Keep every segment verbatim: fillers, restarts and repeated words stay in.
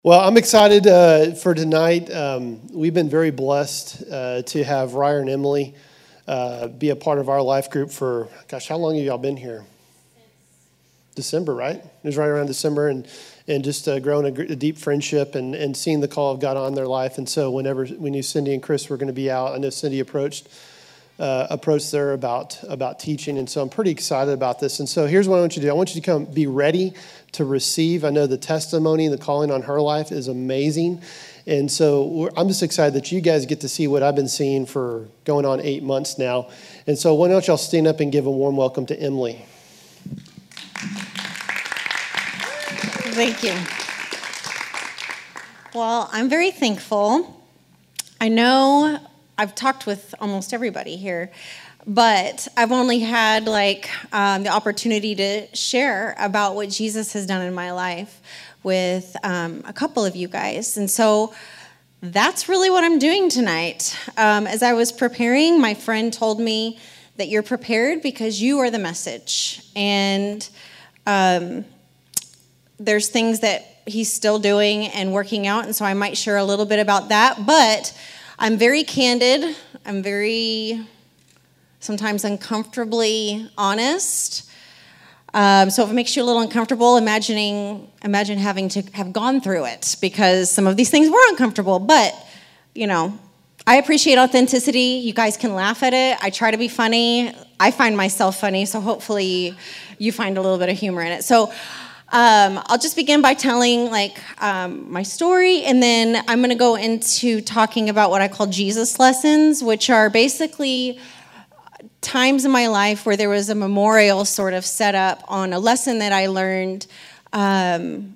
Well, I'm excited uh, for tonight. Um, we've been very blessed uh, to have Ryer and Emily uh, be a part of our life group for, gosh, how long have y'all been here? December, right? It was right around December, and and just uh, growing a, a deep friendship and, and seeing the call of God on their life. And so whenever we knew Cindy and Chris were going to be out, I know Cindy approached uh, approached there about about teaching, and so I'm pretty excited about this. And so here's what I want you to do. I want you to come be ready to receive. I know the testimony and the calling on her life is amazing. And so we're, I'm just excited that you guys get to see what I've been seeing for going on eight months now. And so why don't y'all stand up and give a warm welcome to Emily. Thank you. Well, I'm very thankful. I know I've talked with almost everybody here, but I've only had like um, the opportunity to share about what Jesus has done in my life with um, a couple of you guys. And so that's really what I'm doing tonight. Um, as I was preparing, my friend told me that you're prepared because you are the message. And um, there's things that he's still doing and working out. And so I might share a little bit about that. But I'm very candid. I'm very sometimes uncomfortably honest. Um, so if it makes you a little uncomfortable, imagining, imagine having to have gone through it, because some of these things were uncomfortable. But, you know, I appreciate authenticity. You guys can laugh at it. I try to be funny. I find myself funny, so hopefully you find a little bit of humor in it. So um, I'll just begin by telling like um, my story, and then I'm going to go into talking about what I call Jesus lessons, which are basically times in my life where there was a memorial sort of set up on a lesson that I learned um,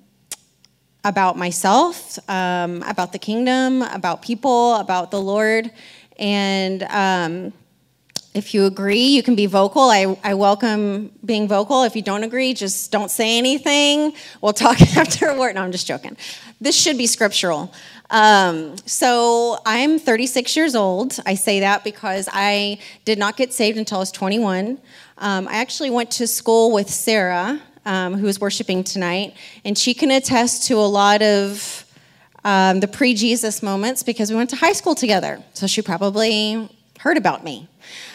about myself, um, about the kingdom, about people, about the Lord. And um, if you agree, you can be vocal. I, I welcome being vocal. If you don't agree, just don't say anything. We'll talk afterward. No, I'm just joking. This should be scriptural. Um, so I'm thirty-six years old. I say that because I did not get saved until I was twenty-one. Um, I actually went to school with Sarah, um, who is worshiping tonight, and she can attest to a lot of um, the pre-Jesus moments because we went to high school together. So she probably heard about me.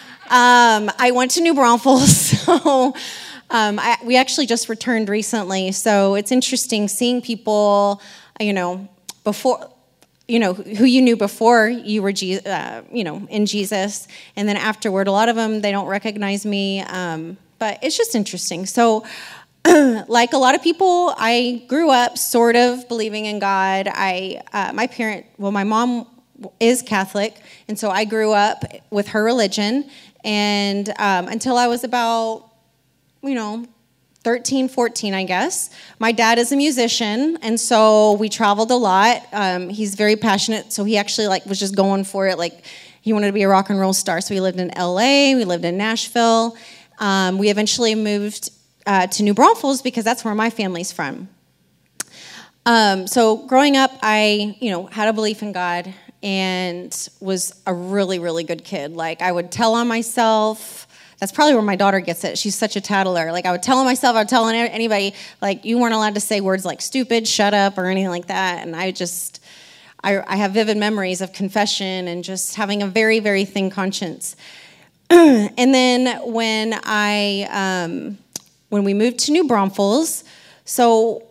Um, I went to New Braunfels, so um, I, we actually just returned recently. So it's interesting seeing people, you know, before. you know, who you knew before you were, uh, you know, in Jesus. And then afterward, a lot of them, they don't recognize me. Um, but it's just interesting. So like a lot of people, I grew up sort of believing in God. I, uh, my parent, well, my mom is Catholic. And so I grew up with her religion. And um, until I was about, you know, thirteen, fourteen, I guess. My dad is a musician, and so we traveled a lot. Um, he's very passionate, so he actually like was just going for it. Like he wanted to be a rock and roll star. So we lived in L A, we lived in Nashville. Um, we eventually moved uh, to New Braunfels because that's where my family's from. Um, so growing up, I, you know, had a belief in God and was a really, really good kid. Like I would tell on myself. That's probably where my daughter gets it. She's such a tattler. Like I would tell on myself, I would tell anybody, like you weren't allowed to say words like stupid, shut up, or anything like that. And I just, I, I have vivid memories of confession and just having a very, very thin conscience. And then when I, um, when we moved to New Braunfels, so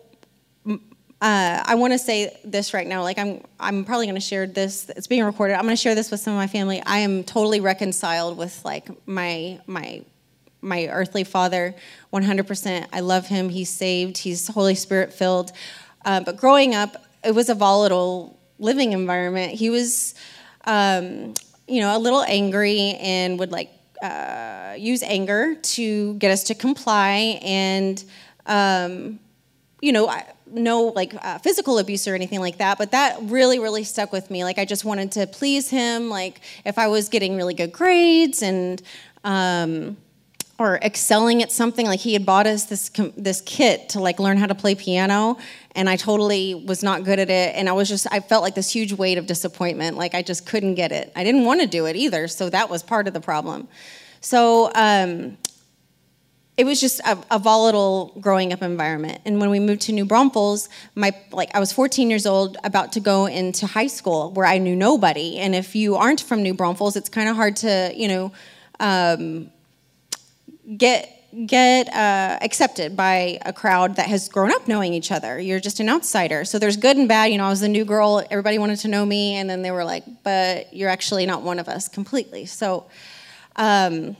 uh, I want to say this right now. Like I'm, I'm probably going to share this. It's being recorded. I'm going to share this with some of my family. I am totally reconciled with like my my my earthly father, one hundred percent. I love him. He's saved. He's Holy Spirit filled. Uh, but growing up, it was a volatile living environment. He was, um, you know, a little angry and would like uh, use anger to get us to comply and, um, you know. I, no like uh, physical abuse or anything like that, but that really, really stuck with me. Like I just wanted to please him. Like if I was getting really good grades and um, or excelling at something, like he had bought us this this kit to like learn how to play piano, and I totally was not good at it. And I was just, I felt like this huge weight of disappointment. Like I just couldn't get it. I didn't want to do it either, so that was part of the problem. So um, it was just a, a volatile growing up environment. And when we moved to New Braunfels, my like I was fourteen years old, about to go into high school, where I knew nobody. And if you aren't from New Braunfels, it's kind of hard to, you know, um, get get uh, accepted by a crowd that has grown up knowing each other. You're just an outsider. So there's good and bad. You know, I was the new girl. Everybody wanted to know me, and then they were like, "But you're actually not one of us completely." So. Um,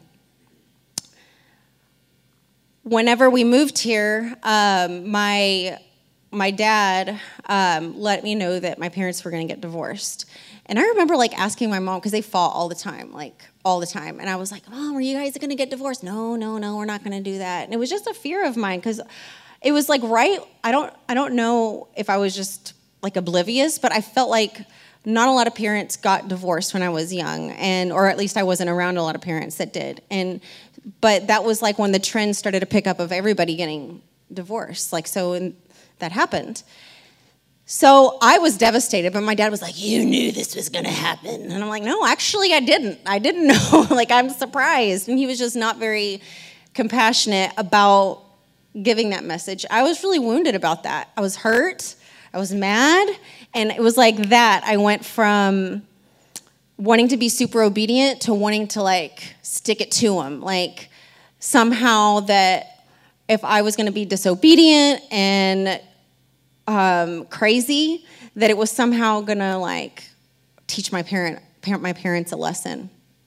Whenever we moved here, um, my my dad um, let me know that my parents were going to get divorced. And I remember like asking my mom, because they fought all the time, like all the time. And I was like, Mom, are you guys going to get divorced? No, no, no, we're not going to do that. And it was just a fear of mine, because it was like, right, I don't, I don't know if I was just like oblivious, but I felt like not a lot of parents got divorced when I was young, and or at least I wasn't around a lot of parents that did. And but that was like when the trend started to pick up of everybody getting divorced. Like, so and that happened. So I was devastated, but my dad was like, "You knew this was going to happen." And I'm like, "No, actually I didn't. I didn't know." Like, I'm surprised. And he was just not very compassionate about giving that message. I was really wounded about that. I was hurt. I was mad. And it was like that. I went from wanting to be super obedient to wanting to like stick it to him. Like somehow that if I was going to be disobedient and um, crazy, that it was somehow going to like teach my parent, parent, my parents a lesson.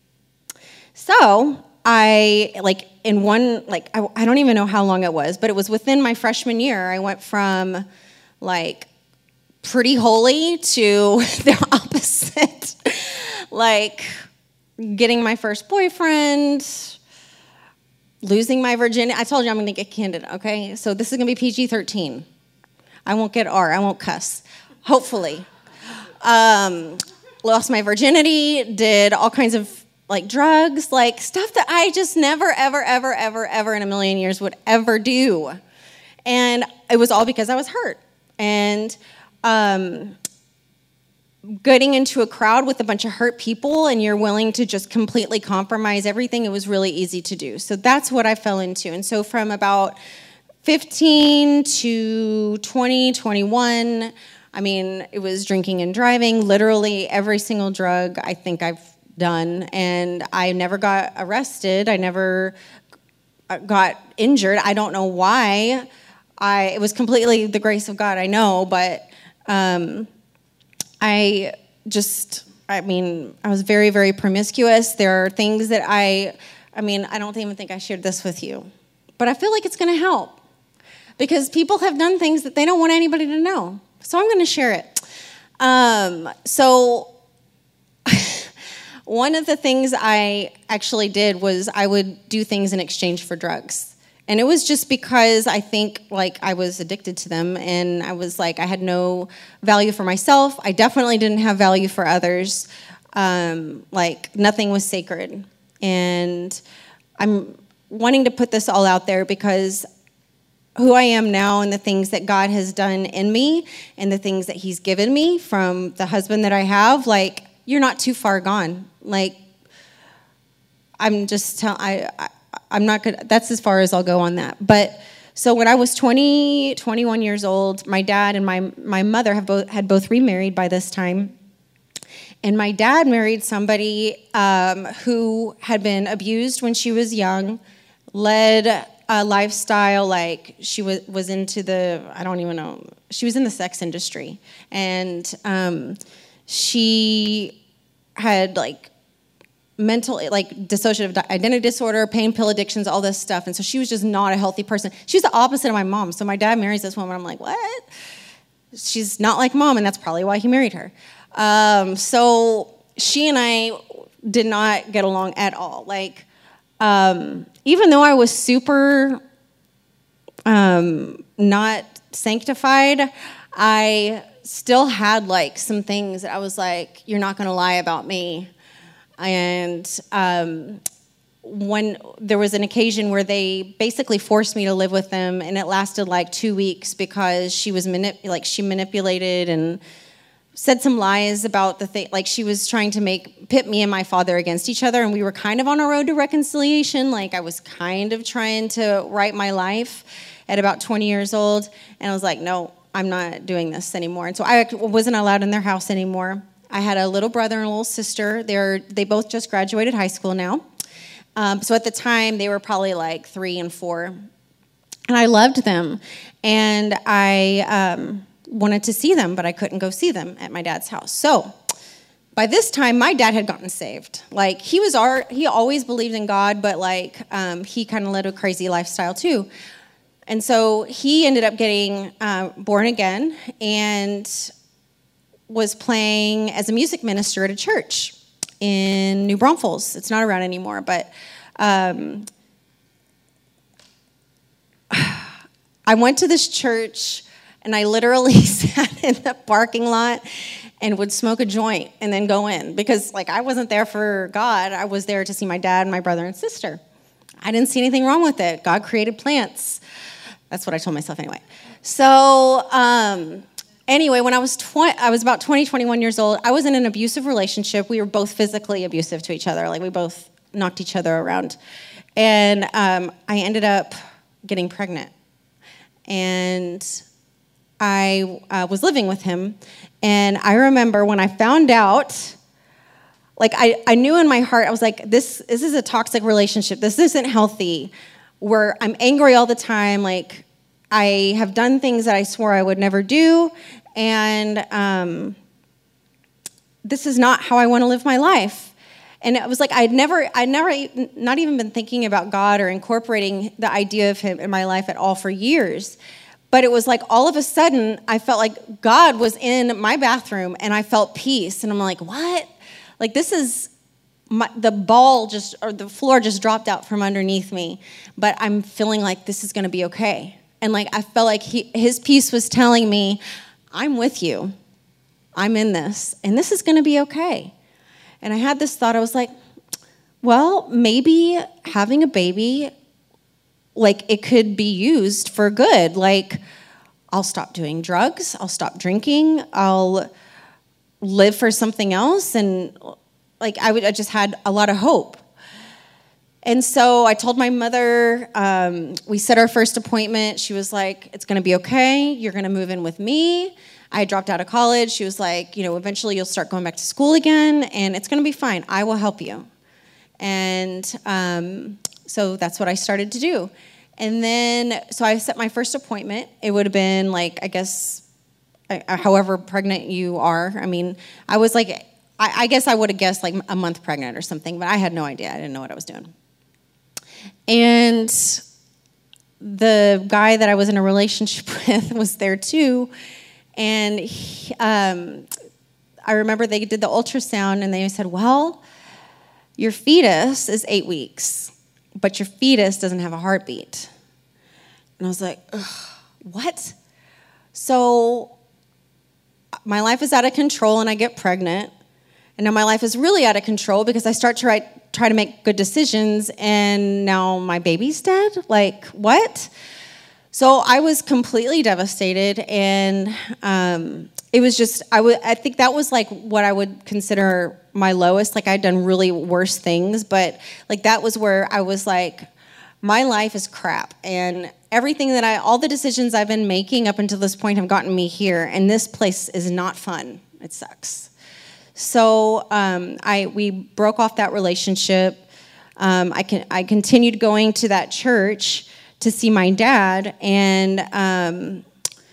So I like in one, like, I, I don't even know how long it was, but it was within my freshman year. I went from like pretty holy to the opposite. Like getting my first boyfriend, losing my virginity. I told you I'm going to get candid, okay? So this is going to be P G thirteen. I won't get R. I won't cuss. Hopefully. Um, lost my virginity, did all kinds of like drugs, like stuff that I just never, ever, ever, ever, ever in a million years would ever do. And it was all because I was hurt. And um, getting into a crowd with a bunch of hurt people and you're willing to just completely compromise everything, it was really easy to do. So that's what I fell into. And so from about fifteen to twenty, twenty-one, I mean, it was drinking and driving, literally every single drug I think I've done. And I never got arrested. I never got injured. I don't know why. I, it was completely the grace of God, I know, but um, I just, I mean, I was very, very promiscuous. There are things that I, I mean, I don't even think I shared this with you, but I feel like it's going to help because people have done things that they don't want anybody to know. So I'm going to share it. Um, so one of the things I actually did was I would do things in exchange for drugs. And it was just because I think, like, I was addicted to them, and I was like, I had no value for myself. I definitely didn't have value for others. Um, like, nothing was sacred. And I'm wanting to put this all out there because who I am now and the things that God has done in me and the things that he's given me from the husband that I have, like, you're not too far gone. Like, I'm just telling, I, I I'm not good. That's as far as I'll go on that. But so when I was twenty, twenty-one years old, my dad and my my mother have both had both remarried by this time. And my dad married somebody um, who had been abused when she was young, led a lifestyle like she was was into the, I don't even know, she was in the sex industry. And um, she had like mental, like dissociative identity disorder, pain pill addictions, all this stuff. And so she was just not a healthy person. She was the opposite of my mom. So my dad marries this woman. I'm like, what? She's not like mom, and that's probably why he married her. Um, so she and I did not get along at all. Like, um, even though I was super um, not sanctified, I still had like some things that I was like, you're not going to lie about me. And um, when there was an occasion where they basically forced me to live with them, and it lasted like two weeks because she was manip- like she manipulated and said some lies about the thing, like she was trying to make pit me and my father against each other, and we were kind of on a road to reconciliation. Like I was kind of trying to right my life at about twenty years old, and I was like, no, I'm not doing this anymore. And so I wasn't allowed in their house anymore. I had a little brother and a little sister. They're they both just graduated high school now. Um, so at the time, they were probably like three and four, and I loved them, and I. Um, wanted to see them, but I couldn't go see them at my dad's house. So by this time, my dad had gotten saved. Like he was our, he always believed in God, but like um, he kind of led a crazy lifestyle too. And so he ended up getting uh, born again and was playing as a music minister at a church in New Braunfels. It's not around anymore, but um, I went to this church. And I literally sat in the parking lot and would smoke a joint and then go in. Because, like, I wasn't there for God. I was there to see my dad and my brother and sister. I didn't see anything wrong with it. God created plants. That's what I told myself anyway. So, um, anyway, when I was twenty, I was about twenty, twenty-one years old. I was in an abusive relationship. We were both physically abusive to each other. Like, we both knocked each other around. And um, I ended up getting pregnant. And I uh, was living with him, and I remember when I found out, like I, I knew in my heart, I was like, this, this is a toxic relationship. This isn't healthy, where I'm angry all the time. Like I have done things that I swore I would never do, and um, this is not how I want to live my life. And it was like I'd never, I'd never, not even been thinking about God or incorporating the idea of him in my life at all for years. But it was like all of a sudden, I felt like God was in my bathroom, and I felt peace. And I'm like, what? Like this is, my, the ball just, or the floor just dropped out from underneath me. But I'm feeling like this is going to be okay. And like I felt like he, his peace was telling me, I'm with you. I'm in this. And this is going to be okay. And I had this thought. I was like, well, maybe having a baby, like it could be used for good. Like I'll stop doing drugs. I'll stop drinking. I'll live for something else. And like I would, I just had a lot of hope. And so I told my mother, um, we set our first appointment. She was like, it's going to be okay. You're going to move in with me. I dropped out of college. She was like, you know, eventually you'll start going back to school again, and it's going to be fine. I will help you. And um, so that's what I started to do. And then, so I set my first appointment. It would have been like, I guess, however pregnant you are. I mean, I was like, I, I guess I would have guessed like a month pregnant or something, but I had no idea. I didn't know what I was doing. And the guy that I was in a relationship with was there too. And he, um, I remember they did the ultrasound, and they said, well, your fetus is eight weeks, but your fetus doesn't have a heartbeat. And I was like, ugh, what? So my life is out of control, and I get pregnant. And now my life is really out of control because I start to write, try to make good decisions, and now my baby's dead? Like, what? So I was completely devastated, and um, it was just, I, w- I think that was like what I would consider my lowest. Like I'd done really worse things, but like that was where I was like, my life is crap, and everything that I, all the decisions I've been making up until this point have gotten me here, and this place is not fun. It sucks. So um, I we broke off that relationship. Um, I can I continued going to that church to see my dad, and um,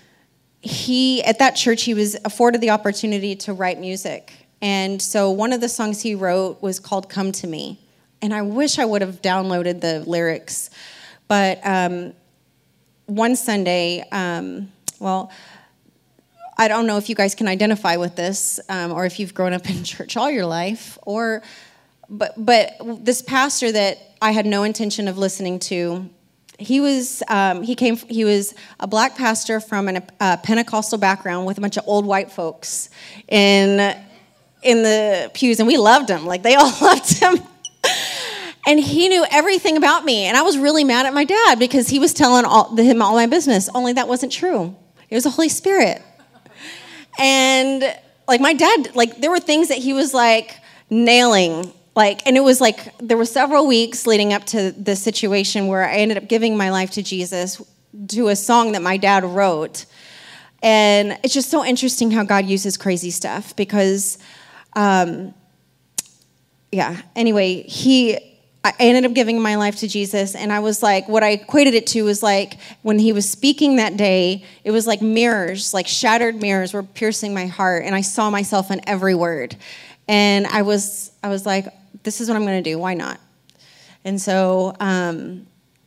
he at that church he was afforded the opportunity to write music. And so one of the songs he wrote was called "Come to Me," and I wish I would have downloaded the lyrics. But um, one Sunday, um, well, I don't know if you guys can identify with this, um, or if you've grown up in church all your life, or but but this pastor that I had no intention of listening to. He was um, he came he was a black pastor from an, a Pentecostal background with a bunch of old white folks in in the pews, and we loved him. Like they all loved him, and he knew everything about me. And I was really mad at my dad because he was telling all, him all my business. Only that wasn't true. It was the Holy Spirit. And like my dad, like there were things that he was like nailing, like, and it was like, there were several weeks leading up to this situation where I ended up giving my life to Jesus to a song that my dad wrote. And it's just so interesting how God uses crazy stuff because, um, yeah, anyway, he, I ended up giving my life to Jesus, and I was like, what I equated it to was like, when he was speaking that day, it was like mirrors, like shattered mirrors were piercing my heart, and I saw myself in every word. And I was, I was like, this is what I'm going to do, why not? And so um,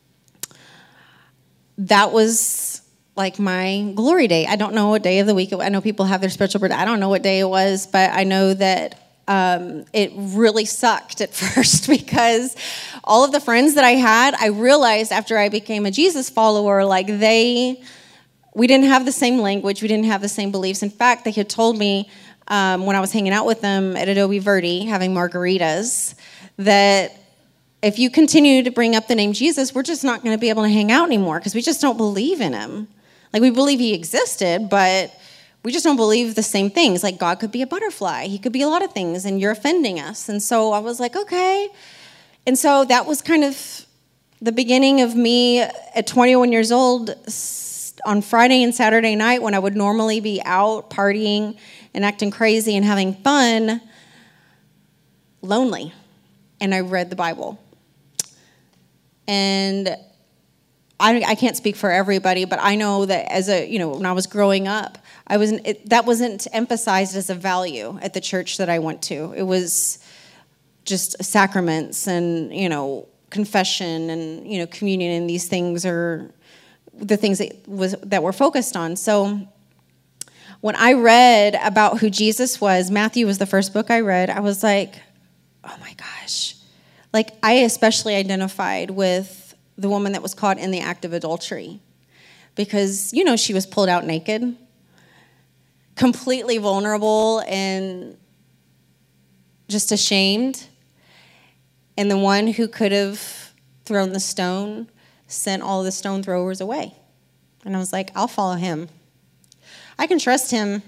that was like my glory day. I don't know what day of the week, it, I know people have their spiritual birthday, I don't know what day it was, but I know that Um, it really sucked at first because all of the friends that I had, I realized after I became a Jesus follower, like they, we didn't have the same language, we didn't have the same beliefs. In fact, they had told me um, when I was hanging out with them at Adobe Verde, having margaritas, that if you continue to bring up the name Jesus, we're just not going to be able to hang out anymore because we just don't believe in him. Like we believe he existed, but we just don't believe the same things. Like God could be a butterfly. He could be a lot of things, and you're offending us. And so I was like, okay. And so that was kind of the beginning of me at twenty-one years old on Friday and Saturday night when I would normally be out partying and acting crazy and having fun, lonely. And I read the Bible. And I, I can't speak for everybody, but I know that as a, you know, when I was growing up, I wasn't, it, that wasn't emphasized as a value at the church that I went to. It was just sacraments and, you know, confession and, you know, communion, and these things are the things that was that were focused on. So when I read about who Jesus was, Matthew was the first book I read, I was like, oh my gosh. Like I especially identified with the woman that was caught in the act of adultery because, you know, she was pulled out naked, completely vulnerable and just ashamed. And the one who could have thrown the stone sent all the stone throwers away. And I was like, I'll follow him. I can trust him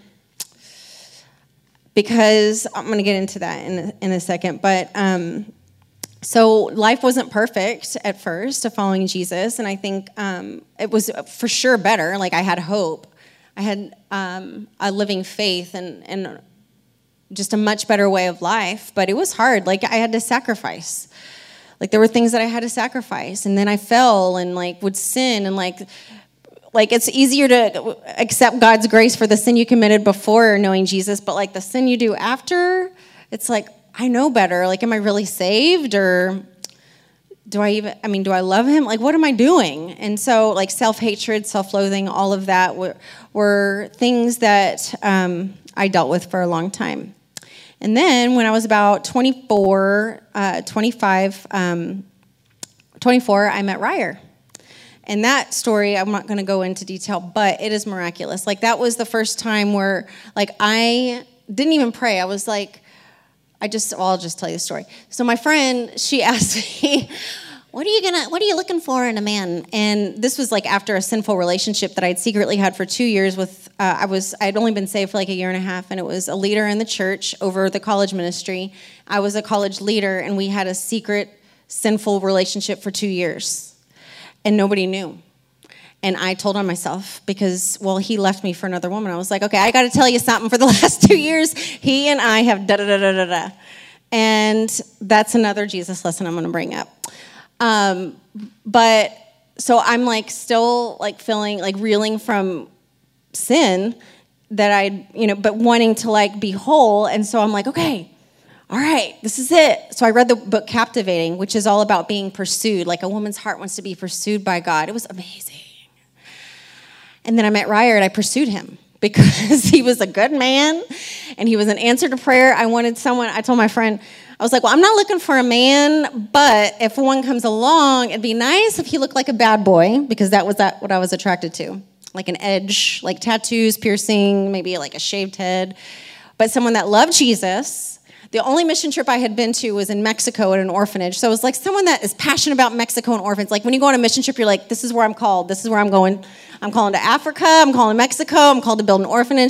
because I'm going to get into that in a, in a second. But um, so life wasn't perfect at first of following Jesus. And I think um, it was for sure better. Like I had hope. I had um, a living faith and, and just a much better way of life, but it was hard. Like I had to sacrifice. Like there were things that I had to sacrifice, and then I fell and like would sin, and like, like it's easier to accept God's grace for the sin you committed before knowing Jesus, but like the sin you do after, it's like I know better. Like, am I really saved, or do I even, I mean, do I love him? Like, what am I doing? And so, like, self-hatred, self-loathing, all of that were, were things that um, I dealt with for a long time. And then when I was about twenty-four, uh, twenty-five, um, twenty-four, I met Ryer. And that story, I'm not going to go into detail, but it is miraculous. Like, that was the first time where, like, I didn't even pray. I was like, I just, well, I'll just tell you the story. So my friend, she asked me, what are you gonna, what are you looking for in a man? And this was like after a sinful relationship that I'd secretly had for two years with, uh, I was, I'd only been saved for like a year and a half, and it was a leader in the church over the college ministry. I was a college leader, and we had a secret sinful relationship for two years, and nobody knew. And I told on myself because, well, he left me for another woman. I was like, okay, I got to tell you something. For the last two years, he and I have da-da-da-da-da-da. And that's another Jesus lesson I'm going to bring up. Um, but so I'm like still like feeling like reeling from sin that I, you know, but wanting to like be whole. And so I'm like, okay, all right, this is it. So I read the book Captivating, which is all about being pursued. Like a woman's heart wants to be pursued by God. It was amazing. And then I met Ryer, and I pursued him because he was a good man, and he was an answer to prayer. I wanted someone, I told my friend, I was like, well, I'm not looking for a man, but if one comes along, it'd be nice if he looked like a bad boy, because that was that what I was attracted to. Like an edge, like tattoos, piercing, maybe like a shaved head. But someone that loved Jesus. The only mission trip I had been to was in Mexico at an orphanage. So it was like someone that is passionate about Mexico and orphans. Like when you go on a mission trip, you're like, this is where I'm called. This is where I'm going. I'm calling to Africa. I'm calling to Mexico. I'm called to build an orphanage.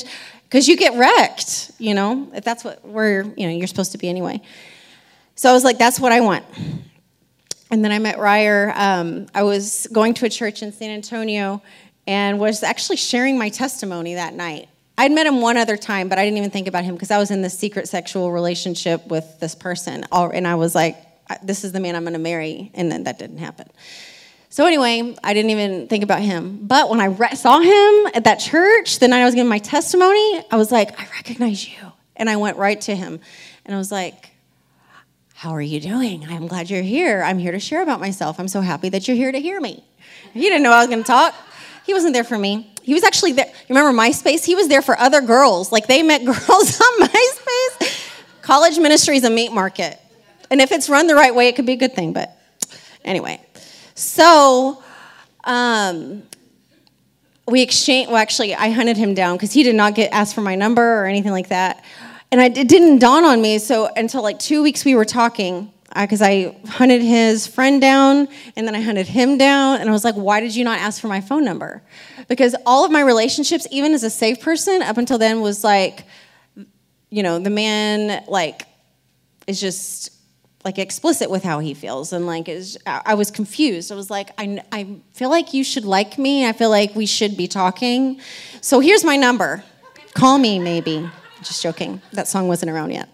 because you get wrecked, you know, if that's what we're, you know, you're supposed to be anyway. So I was like, that's what I want. And then I met Ryer. Um, I was going to a church in San Antonio and was actually sharing my testimony that night. I'd met him one other time, but I didn't even think about him because I was in this secret sexual relationship with this person. And I was like, this is the man I'm going to marry. And then that didn't happen. So anyway, I didn't even think about him. But when I re- saw him at that church, the night I was giving my testimony, I was like, I recognize you. And I went right to him. And I was like, how are you doing? I'm glad you're here. I'm here to share about myself. I'm so happy that you're here to hear me. He didn't know I was going to talk. He wasn't there for me. He was actually there. You remember MySpace? He was there for other girls. Like, they met girls on MySpace. College ministry is a meat market. And if it's run the right way, it could be a good thing. But anyway. So um, we exchanged. Well, actually, I hunted him down because he did not get asked for my number or anything like that. And I, it didn't dawn on me so until like two weeks we were talking because I, I hunted his friend down and then I hunted him down. And I was like, why did you not ask for my phone number? Because all of my relationships, even as a saved person, up until then was like, you know, the man like is just like explicit with how he feels. And like, is I was confused. I was like, I, I feel like you should like me. I feel like we should be talking. So here's my number. Call me maybe. Just joking. That song wasn't around yet.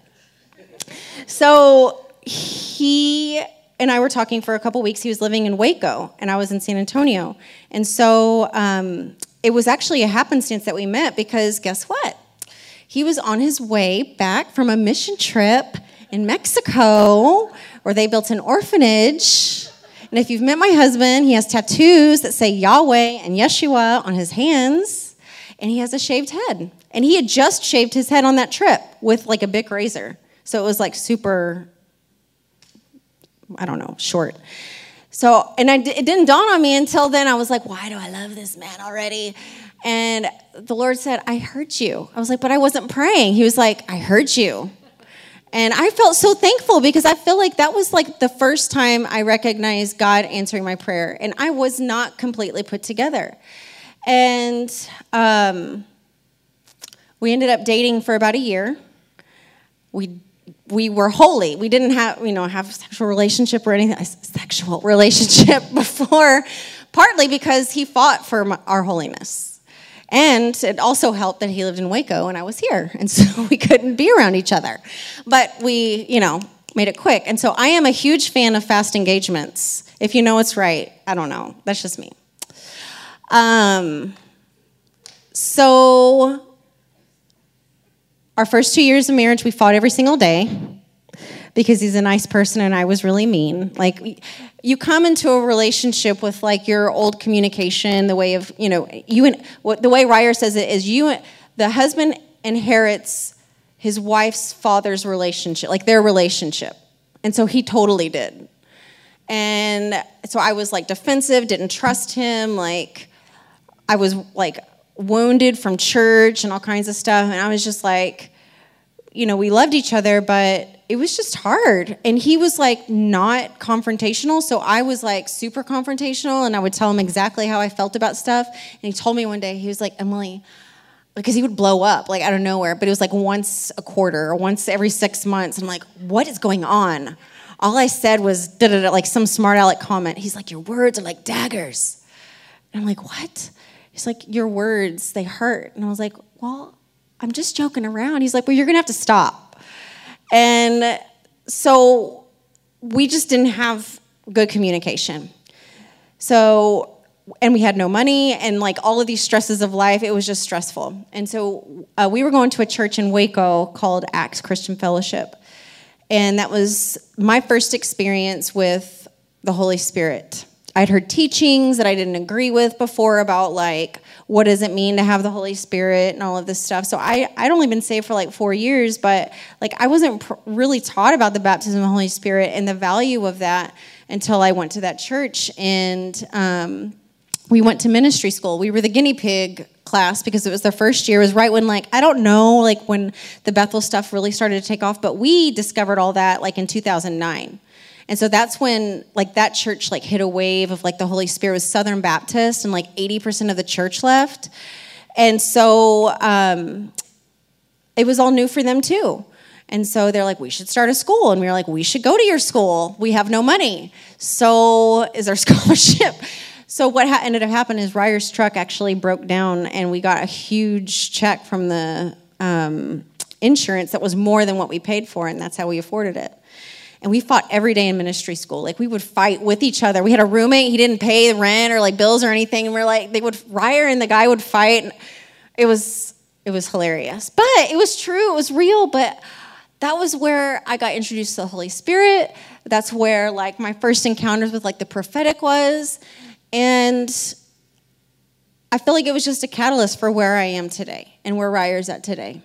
So he and I were talking for a couple weeks. He was living in Waco, and I was in San Antonio. And so um, it was actually a happenstance that we met because guess what? He was on his way back from a mission trip in Mexico where they built an orphanage. And if you've met my husband, he has tattoos that say Yahweh and Yeshua on his hands, and he has a shaved head. And he had just shaved his head on that trip with like a Bic razor. So it was like super, I don't know, short. So, and I, it didn't dawn on me until then. I was like, why do I love this man already? And the Lord said, I heard you. I was like, but I wasn't praying. He was like, I heard you. And I felt so thankful because I feel like that was like the first time I recognized God answering my prayer. And I was not completely put together. And, um... we ended up dating for about a year. We we were holy. We didn't have, you know, have a sexual relationship or anything, a sexual relationship before, partly because he fought for my, our holiness. And it also helped that he lived in Waco and I was here. And so we couldn't be around each other. But we, you know, made it quick. And so I am a huge fan of fast engagements. If you know it's right, I don't know. That's just me. Um. So... our first two years of marriage, we fought every single day because he's a nice person and I was really mean. Like, you come into a relationship with like your old communication, the way of, you know, you and what the way Ryer says it is you, the husband inherits his wife's father's relationship, like their relationship. And so he totally did. And so I was like defensive, didn't trust him. Like, I was like wounded from church and all kinds of stuff. And I was just like, you know, we loved each other, but it was just hard. And he was like not confrontational. So I was like super confrontational and I would tell him exactly how I felt about stuff. And he told me one day, he was like, Emily, because he would blow up like out of nowhere, but it was like once a quarter or once every six months. I'm like, what is going on? All I said was da-da-da, like some smart aleck comment. He's like, your words are like daggers. And I'm like, what? He's like, your words, they hurt. And I was like, well, I'm just joking around. He's like, well, you're going to have to stop. And so we just didn't have good communication. So, and we had no money and like all of these stresses of life, it was just stressful. And so uh, we were going to a church in Waco called Acts Christian Fellowship. And that was my first experience with the Holy Spirit. I'd heard teachings that I didn't agree with before about like, what does it mean to have the Holy Spirit and all of this stuff. So I, I'd only been saved for like four years, but like I wasn't pr- really taught about the baptism of the Holy Spirit and the value of that until I went to that church. And um, we went to ministry school. We were the guinea pig class because it was the first year. It was right when like, I don't know, like when the Bethel stuff really started to take off, but we discovered all that like in two thousand nine. And so that's when, like, that church, like, hit a wave of, like, the Holy Spirit. It was Southern Baptist, and, like, eighty percent of the church left. And so um, it was all new for them too. And so they're like, we should start a school. And we were like, we should go to your school. We have no money. So is there scholarship? So what ha- ended up happening is Ryer's truck actually broke down, and we got a huge check from the um, insurance that was more than what we paid for, and that's how we afforded it. And we fought every day in ministry school. Like, we would fight with each other. We had a roommate. He didn't pay the rent or like bills or anything. And we're like, they would, Ryer and the guy would fight. It was, it was hilarious. But it was true. It was real. But that was where I got introduced to the Holy Spirit. That's where like my first encounters with like the prophetic was. And I feel like it was just a catalyst for where I am today and where Ryer's at today.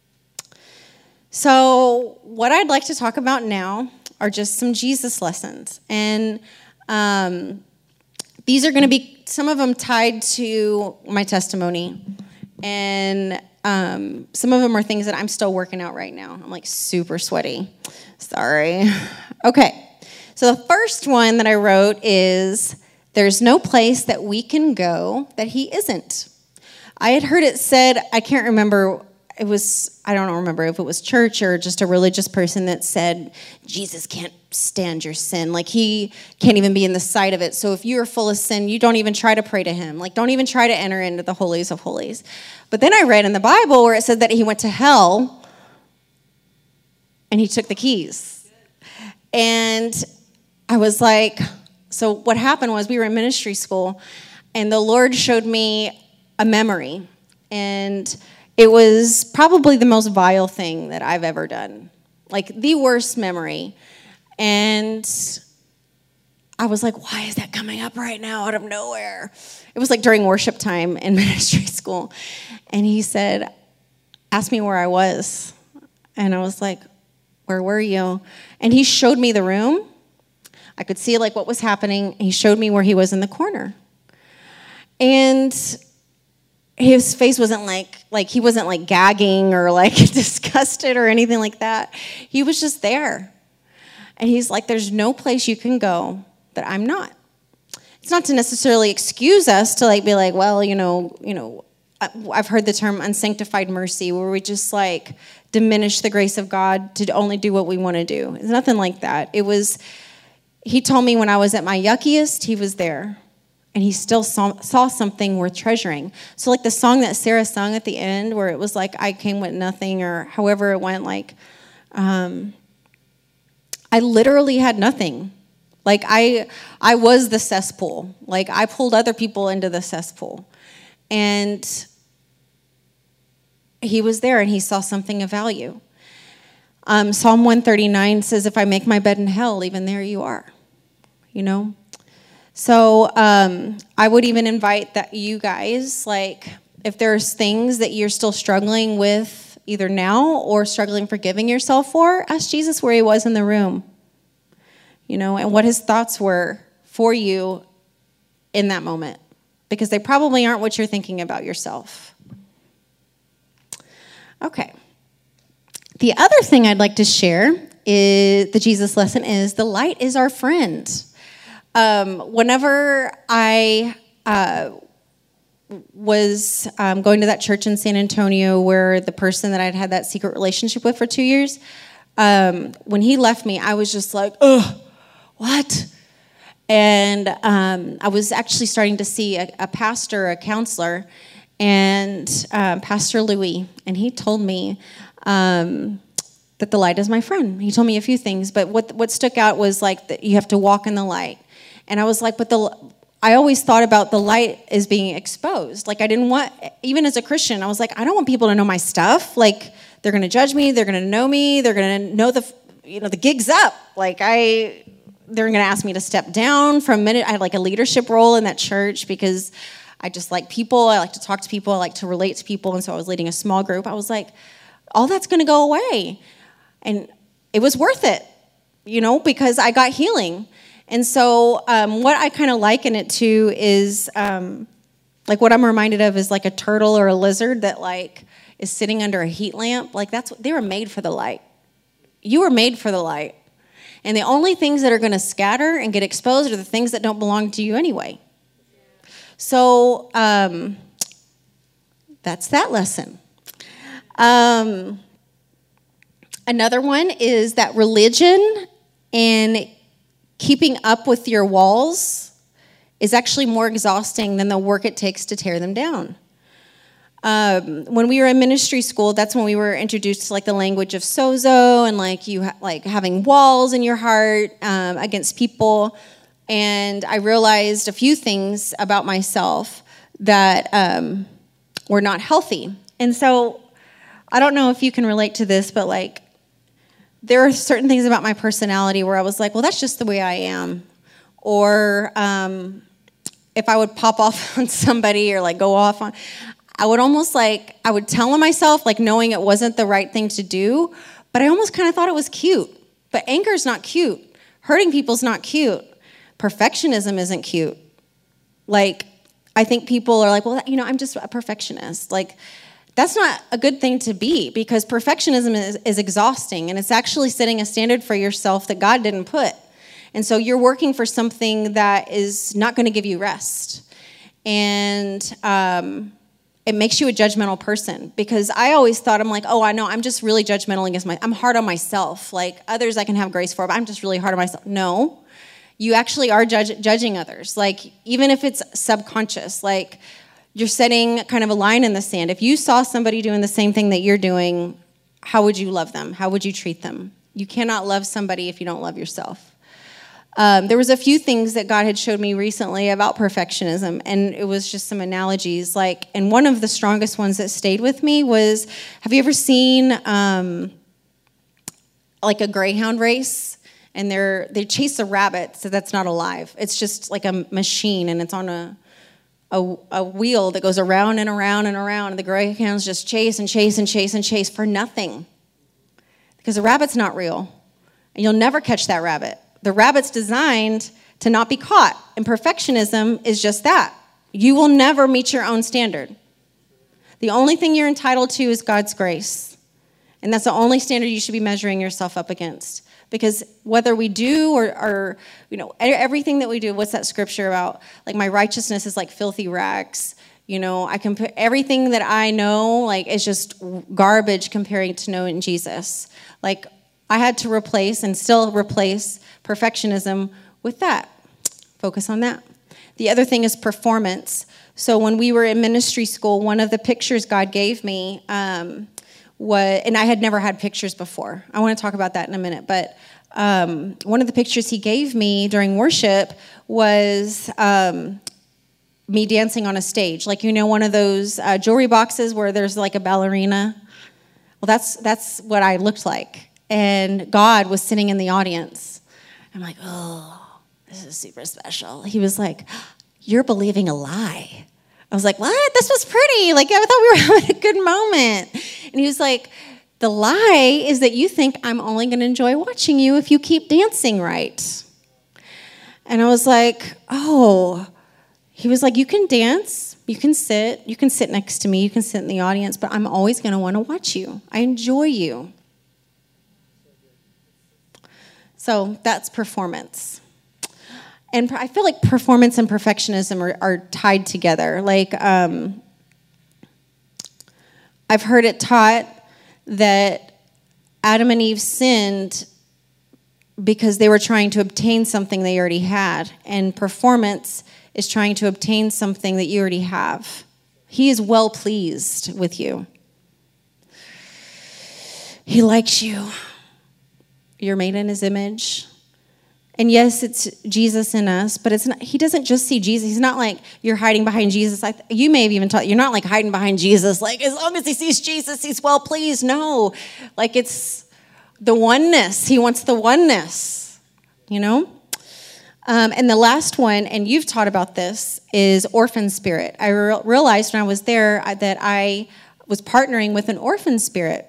So what I'd like to talk about now are just some Jesus lessons. And um, these are going to be, some of them tied to my testimony. And um, some of them are things that I'm still working out right now. I'm like super sweaty. Sorry. Okay. So the first one that I wrote is, there's no place that we can go that he isn't. I had heard it said, I can't remember, it was, I don't remember if it was church or just a religious person that said, Jesus can't stand your sin. Like, he can't even be in the sight of it. So if you're full of sin, you don't even try to pray to him. Like, don't even try to enter into the holies of holies. But then I read in the Bible where it said that he went to hell and he took the keys. And I was like, so what happened was we were in ministry school, and the Lord showed me a memory, and it was probably the most vile thing that I've ever done, like the worst memory. And I was like, why is that coming up right now out of nowhere? It was like during worship time in ministry school. And he said, ask me where I was. And I was like, where were you? And he showed me the room. I could see like what was happening. He showed me where he was in the corner. And his face wasn't like, like he wasn't like gagging or like disgusted or anything like that. He was just there. And he's like, there's no place you can go that I'm not. It's not to necessarily excuse us to like be like, well, you know, you know, I've heard the term unsanctified mercy, where we just like diminish the grace of God to only do what we want to do. It's nothing like that. It was, he told me when I was at my yuckiest, he was there. And he still saw, saw something worth treasuring. So like the song that Sarah sung at the end, where it was like, I came with nothing, or however it went, like, um, I literally had nothing. Like I, I was the cesspool. Like I pulled other people into the cesspool. And he was there, and he saw something of value. Um, Psalm one thirty-nine says, if I make my bed in hell, even there you are, you know? So um, I would even invite that you guys, like, if there's things that you're still struggling with either now or struggling forgiving yourself for, ask Jesus where he was in the room, you know, and what his thoughts were for you in that moment, because they probably aren't what you're thinking about yourself. Okay. The other thing I'd like to share is the Jesus lesson is the light is our friend. Um, whenever I uh, was um, going to that church in San Antonio where the person that I'd had that secret relationship with for two years, um, when he left me, I was just like, ugh, what? And um, I was actually starting to see a, a pastor, a counselor, and um, Pastor Louis, and he told me um, that the light is my friend. He told me a few things, but what what stuck out was like that you have to walk in the light. And I was like, but the I always thought about the light as being exposed. Like I didn't want, even as a Christian, I was like, I don't want people to know my stuff. Like they're going to judge me, they're going to know me, they're going to know the, you know, the gig's up. Like I, they're going to ask me to step down for a minute. I had like a leadership role in that church because I just like people. I like to talk to people. I like to relate to people. And so I was leading a small group. I was like, all that's going to go away. And it was worth it, you know, because I got healing. And so um, what I kind of liken it to is um, like what I'm reminded of is like a turtle or a lizard that like is sitting under a heat lamp. Like that's what they were made for, the light. You were made for the light. And the only things that are going to scatter and get exposed are the things that don't belong to you anyway. So um, that's that lesson. Um, another one is that religion and keeping up with your walls is actually more exhausting than the work it takes to tear them down. Um, when we were in ministry school, that's when we were introduced to like the language of sozo and like you ha- like having walls in your heart um, against people. And I realized a few things about myself that um, were not healthy. And so I don't know if you can relate to this, but like there are certain things about my personality where I was like, well, that's just the way I am. Or um, if I would pop off on somebody or like go off on, I would almost like, I would tell myself, like knowing it wasn't the right thing to do, but I almost kind of thought it was cute. But anger is not cute. Hurting people's not cute. Perfectionism isn't cute. Like, I think people are like, well, you know, I'm just a perfectionist. Like, that's not a good thing to be because perfectionism is, is exhausting and it's actually setting a standard for yourself that God didn't put. And so you're working for something that is not going to give you rest. And um, it makes you a judgmental person because I always thought, I'm like, oh, I know, I'm just really judgmental against my, I'm hard on myself. Like others I can have grace for, but I'm just really hard on myself. No, you actually are judge, judging others. Like even if it's subconscious, like you're setting kind of a line in the sand. If you saw somebody doing the same thing that you're doing, how would you love them? How would you treat them? You cannot love somebody if you don't love yourself. Um, there was a few things that God had showed me recently about perfectionism, and it was just some analogies. Like, and one of the strongest ones that stayed with me was, have you ever seen um, like a greyhound race? And they're they chase a rabbit, so that's not alive. It's just like a machine, and it's on a a, a wheel that goes around and around and around. And the greyhounds just chase and chase and chase and chase for nothing, because the rabbit's not real, and you'll never catch that rabbit. The rabbit's designed to not be caught, and perfectionism is just that. You will never meet your own standard. The only thing you're entitled to is God's grace, and that's the only standard you should be measuring yourself up against. Because whether we do or, or, you know, everything that we do, what's that scripture about? Like my righteousness is like filthy rags. You know, I can put everything that I know, like, is just garbage comparing to knowing Jesus. Like, I had to replace and still replace perfectionism with that. Focus on that. The other thing is performance. So when we were in ministry school, one of the pictures God gave me um, was, and I had never had pictures before. I want to talk about that in a minute, but um, one of the pictures he gave me during worship was um, me dancing on a stage. Like, you know, one of those uh, jewelry boxes where there's like a ballerina. Well, that's that's what I looked like. And God was sitting in the audience. I'm like, oh, this is super special. He was like, you're believing a lie. I was like, what? This was pretty. Like, I thought we were having a good moment. And he was like, the lie is that you think I'm only going to enjoy watching you if you keep dancing right. And I was like, oh. He was like, you can dance, you can sit, you can sit next to me, you can sit in the audience, but I'm always going to want to watch you. I enjoy you. So that's performance. And I feel like performance and perfectionism are, are tied together. Like, um, I've heard it taught that Adam and Eve sinned because they were trying to obtain something they already had. And performance is trying to obtain something that you already have. He is well pleased with you. He likes you. You're made in his image. And yes, it's Jesus in us, but it's not, he doesn't just see Jesus. He's not like, you're hiding behind Jesus. I, you may have even taught, you're not like hiding behind Jesus. Like, as long as he sees Jesus, he's well pleased. No, like it's the oneness. He wants the oneness, you know? Um, and the last one, and you've taught about this, is orphan spirit. I re- realized when I was there that I was partnering with an orphan spirit.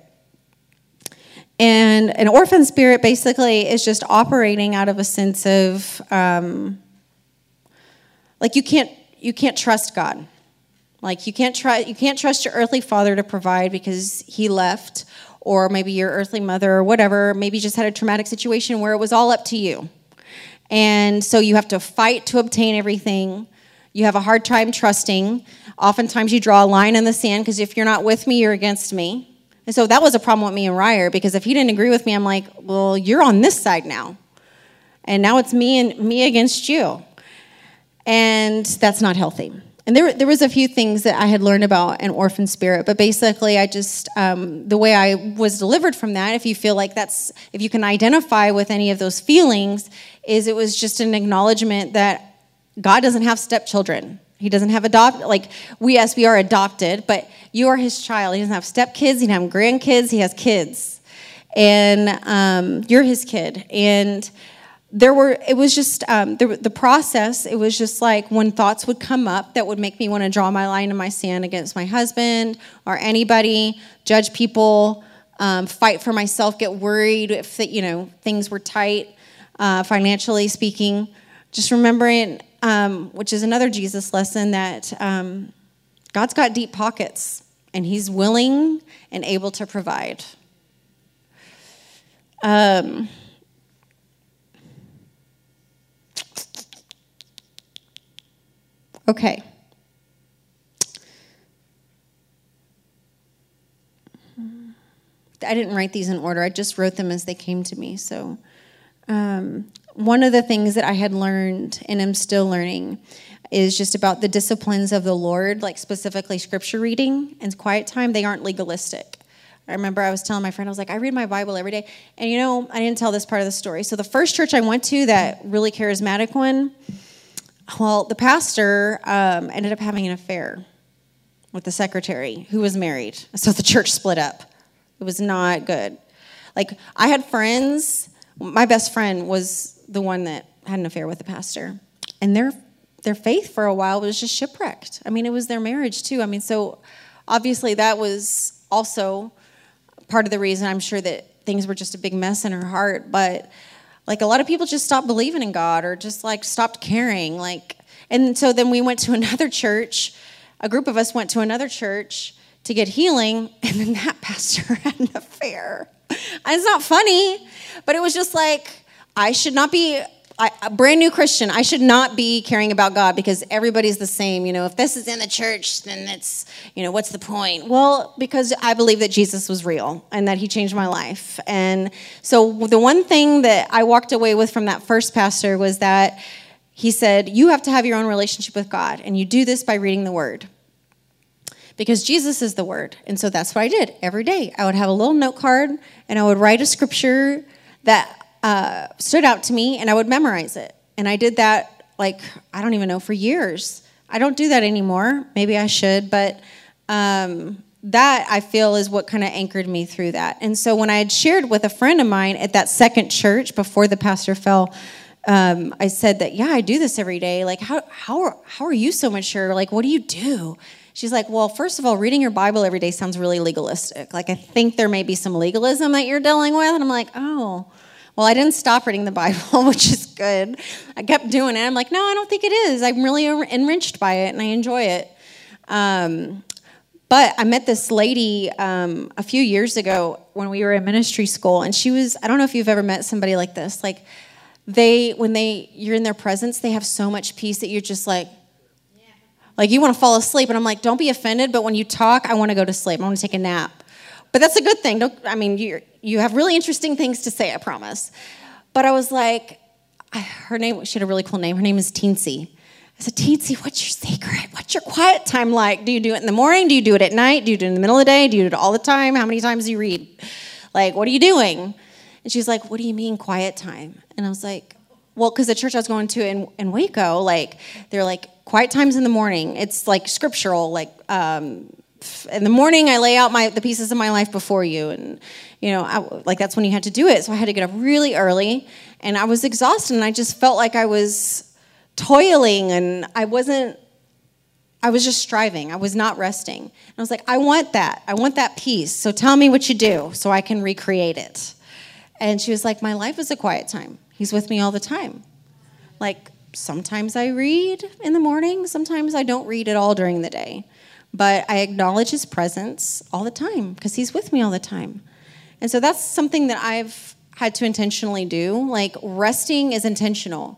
And an orphan spirit basically is just operating out of a sense of, um, like you can't you can't trust God. Like you can't try you can't trust your earthly father to provide because he left, or maybe your earthly mother or whatever, maybe just had a traumatic situation where it was all up to you. And so you have to fight to obtain everything. You have a hard time trusting. Oftentimes you draw a line in the sand because if you're not with me, you're against me. And so that was a problem with me and Ryer, because if he didn't agree with me, I'm like, well, you're on this side now. And now it's me and me against you. And that's not healthy. And there, there was a few things that I had learned about an orphan spirit, but basically I just, um, the way I was delivered from that, if you feel like that's, if you can identify with any of those feelings, is it was just an acknowledgement that God doesn't have stepchildren. He doesn't have adopt, like we, yes, we are adopted, but you are his child. He doesn't have stepkids, he doesn't have grandkids, he has kids. And um, you're his kid. And there were, it was just, um, the, the process, it was just like when thoughts would come up that would make me want to draw my line in my sand against my husband or anybody, judge people, um, fight for myself, get worried if, you know, things were tight, uh, financially speaking. Just remembering, um, which is another Jesus lesson, that um, God's got deep pockets and he's willing and able to provide. Um... Okay. I didn't write these in order. I just wrote them as they came to me. So um, one of the things that I had learned and am still learning is just about the disciplines of the Lord, like specifically scripture reading and quiet time. They aren't legalistic. I remember I was telling my friend, I was like, I read my Bible every day. And, you know, I didn't tell this part of the story. So the first church I went to, that really charismatic one, well, the pastor um, ended up having an affair with the secretary who was married. So the church split up. It was not good. Like, I had friends. My best friend was the one that had an affair with the pastor. And their their faith for a while was just shipwrecked. I mean, it was their marriage, too. I mean, so obviously that was also part of the reason I'm sure that things were just a big mess in her heart. But like, a lot of people just stopped believing in God or just like stopped caring. Like, and so then we went to another church. A group of us went to another church to get healing, and then that pastor had an affair. And it's not funny, but it was just like, I should not be I, a brand new Christian. I should not be caring about God because everybody's the same. You know, if this is in the church, then it's, you know, what's the point? Well, because I believe that Jesus was real and that he changed my life. And so the one thing that I walked away with from that first pastor was that he said, you have to have your own relationship with God, and you do this by reading the word. Because Jesus is the word. And so that's what I did every day. I would have a little note card, and I would write a scripture that uh, stood out to me, and I would memorize it. And I did that, like, I don't even know, for years. I don't do that anymore. Maybe I should, but um, that, I feel, is what kind of anchored me through that. And so when I had shared with a friend of mine at that second church before the pastor fell, um, I said that, yeah, I do this every day. Like, how how are, how are you so mature? Like, what do you do? She's like, well, first of all, reading your Bible every day sounds really legalistic. Like, I think there may be some legalism that you're dealing with. And I'm like, oh, well, I didn't stop reading the Bible, which is good. I kept doing it. I'm like, no, I don't think it is. I'm really enriched by it, and I enjoy it. Um, but I met this lady um, a few years ago when we were in ministry school, and she was, I don't know if you've ever met somebody like this. Like, they, when they, you're in their presence, they have so much peace that you're just like, Like, you want to fall asleep, and I'm like, don't be offended, but when you talk, I want to go to sleep. I want to take a nap. But that's a good thing. Don't, I mean, you you have really interesting things to say, I promise. But I was like, I, her name, she had a really cool name. Her name is Teensy. I said, Teensy, what's your secret? What's your quiet time like? Do you do it in the morning? Do you do it at night? Do you do it in the middle of the day? Do you do it all the time? How many times do you read? Like, what are you doing? And she's like, what do you mean quiet time? And I was like, well, because the church I was going to in, in Waco, like, they're like, quiet times in the morning. It's like scriptural. Like, um, in the morning, I lay out my the pieces of my life before you. And, you know, I, like, that's when you had to do it. So I had to get up really early. And I was exhausted. And I just felt like I was toiling. And I wasn't, I was just striving. I was not resting. And I was like, I want that. I want that peace. So tell me what you do so I can recreate it. And she was like, my life is a quiet time. He's with me all the time. Like, sometimes I read in the morning. Sometimes I don't read at all during the day. But I acknowledge his presence all the time because he's with me all the time. And so that's something that I've had to intentionally do. Like, resting is intentional.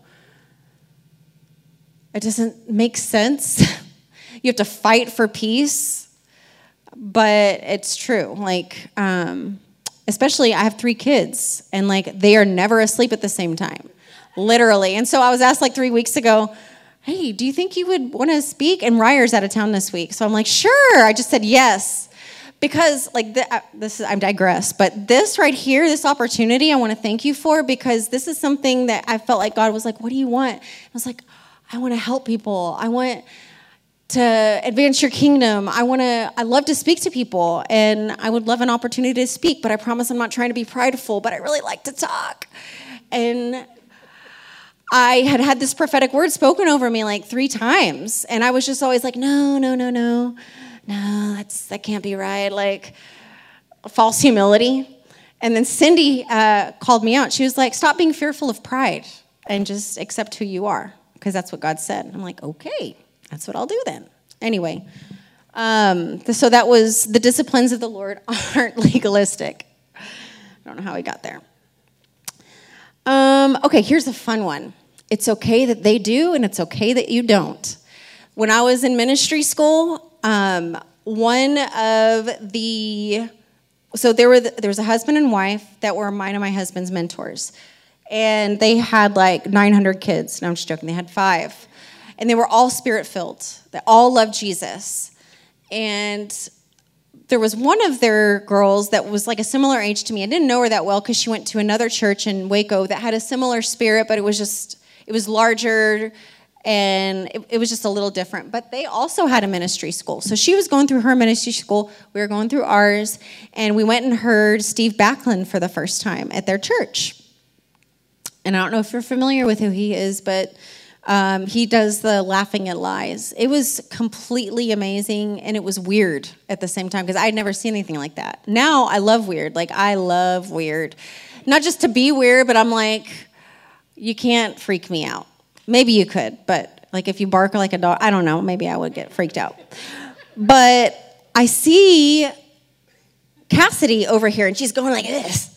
It doesn't make sense. You have to fight for peace. but it's true. Like, um, especially I have three kids, and like they are never asleep at the same time, literally. And so I was asked like three weeks ago, hey, do you think you would want to speak? And Ryer's out of town this week. So I'm like, sure. I just said yes. Because like the, uh, this is, I digress, but this right here, this opportunity, I want to thank you for, because this is something that I felt like God was like, what do you want? I was like, I want to help people. I want to advance your kingdom. I want to, I love to speak to people, and I would love an opportunity to speak, but I promise I'm not trying to be prideful, but I really like to talk. And I had had this prophetic word spoken over me like three times, and I was just always like, no, no, no, no. No, that's that can't be right. Like, false humility. And then Cindy uh, called me out. She was like, stop being fearful of pride and just accept who you are, because that's what God said. I'm like, okay, that's what I'll do then. Anyway, um, so that was the disciplines of the Lord aren't legalistic. I don't know how we got there. Um, okay, here's a fun one. It's okay that they do, and it's okay that you don't. When I was in ministry school, Um, one of the, so there were, the, there was a husband and wife that were mine and my husband's mentors. And they had like nine hundred kids. No, I'm just joking. They had five. And they were all spirit-filled. They all loved Jesus. And there was one of their girls that was like a similar age to me. I didn't know her that well because she went to another church in Waco that had a similar spirit, but it was just, it was larger, and it, it was just a little different. But they also had a ministry school. So she was going through her ministry school. We were going through ours. And we went and heard Steve Backlund for the first time at their church. And I don't know if you're familiar with who he is, but um, he does the Laughing at Lies. It was completely amazing, and it was weird at the same time, because I'd never seen anything like that. Now I love weird. Like, I love weird. Not just to be weird, but I'm like, you can't freak me out. Maybe you could, but like if you bark like a dog, I don't know, maybe I would get freaked out. But I see Cassidy over here, and she's going like this.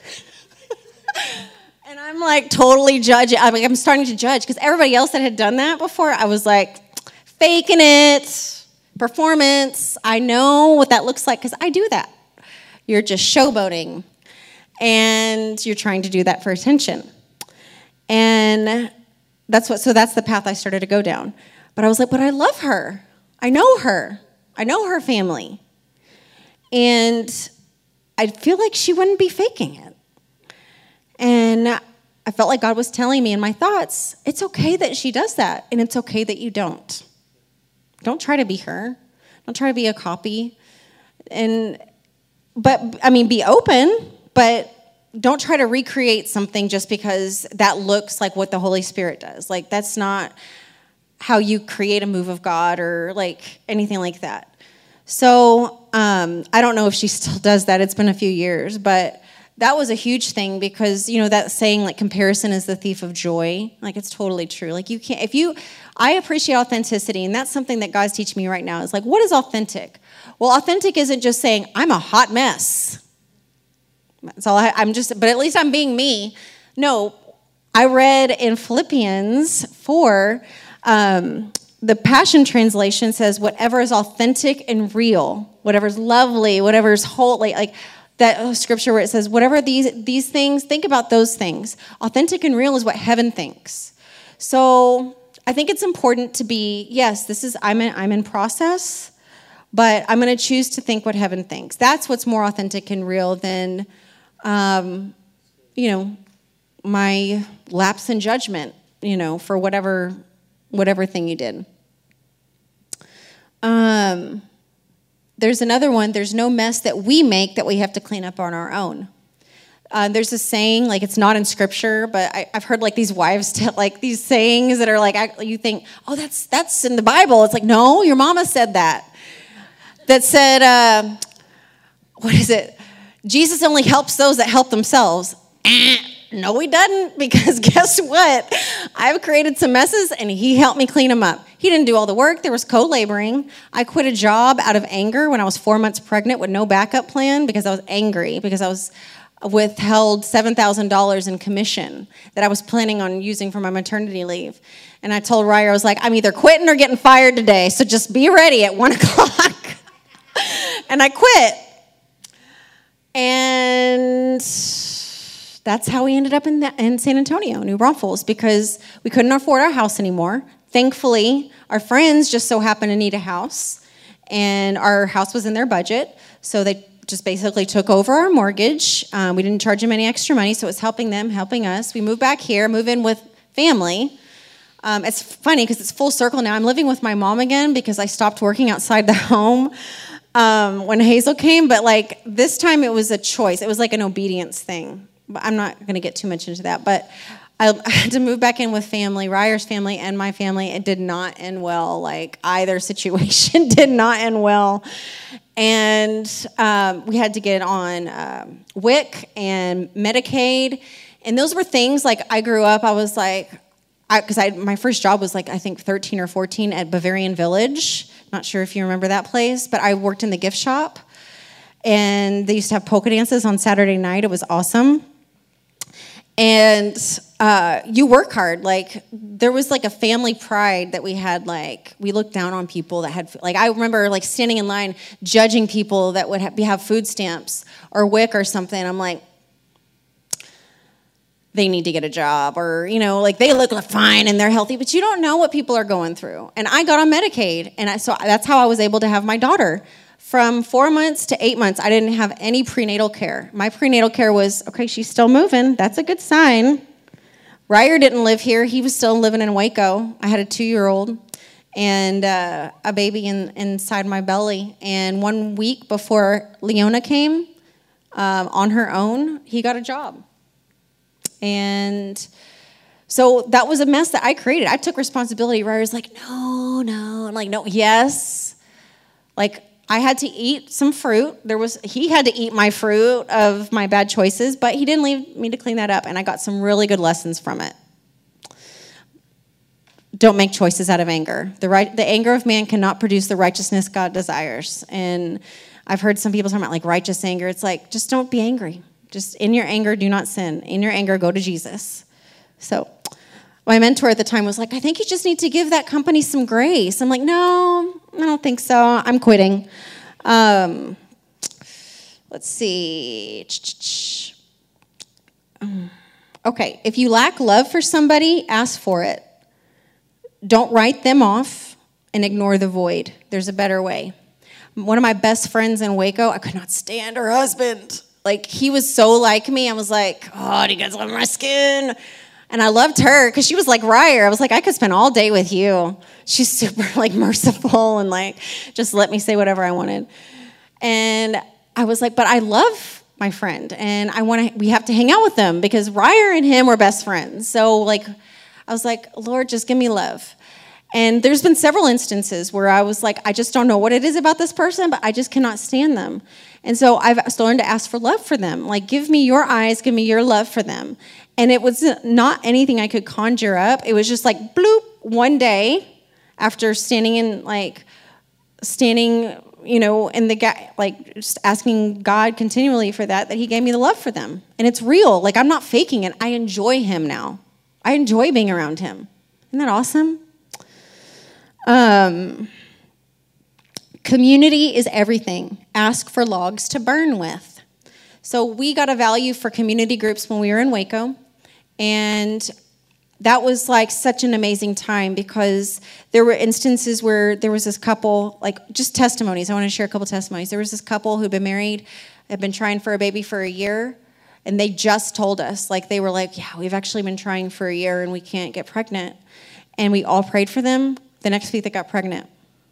And I'm like totally judging. I'm, like, I'm starting to judge, because everybody else that had done that before, I was like, faking it, performance. I know what that looks like, because I do that. You're just showboating, and you're trying to do that for attention. And That's what. So that's the path I started to go down. But I was like, but I love her. I know her. I know her family. And I feel like she wouldn't be faking it. And I felt like God was telling me in my thoughts, it's okay that she does that, and it's okay that you don't. Don't try to be her. Don't try to be a copy. And, but, I mean, be open, but don't try to recreate something just because that looks like what the Holy Spirit does. Like, that's not how you create a move of God or like anything like that. So um, I don't know if she still does that. It's been a few years, but that was a huge thing, because, you know, that saying like comparison is the thief of joy. Like, it's totally true. Like, you can't, if you, I appreciate authenticity, and that's something that God's teaching me right now is like, what is authentic? Well, authentic isn't just saying I'm a hot mess. That's all I, I'm just, but at least I'm being me. No, I read in Philippians four, um, the Passion Translation says, whatever is authentic and real, whatever is lovely, whatever is holy, like that scripture where it says, whatever these, these things, think about those things. Authentic and real is what heaven thinks. So I think it's important to be, yes, this is, I'm in, I'm in process, but I'm going to choose to think what heaven thinks. That's what's more authentic and real than, Um, you know, my lapse in judgment, you know, for whatever, whatever thing you did. Um, there's another one. There's no mess that we make that we have to clean up on our own. Uh, there's a saying, like, it's not in scripture, but I, I've heard like these wives tell like these sayings that are like, you think, oh, that's that's in the Bible. It's like, no, your mama said that. That said, uh, what is it? Jesus only helps those that help themselves. Eh, no, he doesn't, because guess what? I've created some messes, and he helped me clean them up. He didn't do all the work. There was co-laboring. I quit a job out of anger when I was four months pregnant with no backup plan, because I was angry, because I was withheld seven thousand dollars in commission that I was planning on using for my maternity leave. And I told Ryer, I was like, I'm either quitting or getting fired today, so just be ready at one o'clock. and I quit. And that's how we ended up in, the, in San Antonio, New Braunfels, because we couldn't afford our house anymore. Thankfully, our friends just so happened to need a house, and our house was in their budget, so they just basically took over our mortgage. Um, we didn't charge them any extra money, so it was helping them, helping us. We moved back here, move in with family. Um, it's funny because it's full circle now. I'm living with my mom again because I stopped working outside the home um, when Hazel came, but like this time it was a choice. It was like an obedience thing. But I'm not going to get too much into that, but I had to move back in with family, Ryer's family and my family. It did not end well. Like either situation did not end well. And um, we had to get on um, W I C and Medicaid. And those were things like I grew up, I was like, because I, I my first job was like, I think thirteen or fourteen at Bavarian Village. Not sure if you remember that place, but I worked in the gift shop. And they used to have polka dances on Saturday night. It was awesome. And uh, you work hard. Like there was like a family pride that we had. Like we looked down on people that had. Like I remember like standing in line judging people that would have, have food stamps or W I C or something. I'm like, they need to get a job, or you know, like they look fine and they're healthy, but you don't know what people are going through. And I got on Medicaid, and I, so that's how I was able to have my daughter. From four months to eight months, I didn't have any prenatal care. My prenatal care was, okay, she's still moving. That's a good sign. Ryer didn't live here. He was still living in Waco. I had a two-year-old and uh, a baby in, inside my belly. And one week before Leona came um, on her own, he got a job. And so that was a mess that I created. I took responsibility. Ryer's like, no, no. I'm like, no, yes. Like, I had to eat some fruit. There was he had to eat my fruit of my bad choices, but he didn't leave me to clean that up, and I got some really good lessons from it. Don't make choices out of anger. The right, the anger of man cannot produce the righteousness God desires. And I've heard some people talking about like righteous anger. It's like, just don't be angry. Just in your anger, do not sin. In your anger, go to Jesus. So my mentor at the time was like, I think you just need to give that company some grace. I'm like, no, I don't think so. I'm quitting. Um, let's see. Okay, if you lack love for somebody, ask for it. Don't write them off and ignore the void. There's a better way. One of my best friends in Waco, I could not stand her husband. Like, he was so like me. I was like, oh, do you guys love my skin? And I loved her because she was like Ryer. I was like, I could spend all day with you. She's super like merciful and like just let me say whatever I wanted. And I was like, but I love my friend and I want to. We have to hang out with them because Ryer and him were best friends. So like, I was like, Lord, just give me love. And there's been several instances where I was like, I just don't know what it is about this person, but I just cannot stand them. And so I've learned to ask for love for them. Like, give me your eyes, give me your love for them. And it was not anything I could conjure up. It was just like, bloop, one day after standing in, like, standing, you know, in the, ga- like, just asking God continually for that, that he gave me the love for them. And it's real. Like, I'm not faking it. I enjoy him now. I enjoy being around him. Isn't that awesome? Um, community is everything. Ask for logs to burn with. So we got a value for community groups when we were in Waco, and that was like such an amazing time because there were instances where there was this couple, like just testimonies. I want to share a couple testimonies. There was this couple who'd been married, had been trying for a baby for a year, and they just told us, like they were like, yeah, we've actually been trying for a year and we can't get pregnant. And we all prayed for them. The next week they got pregnant.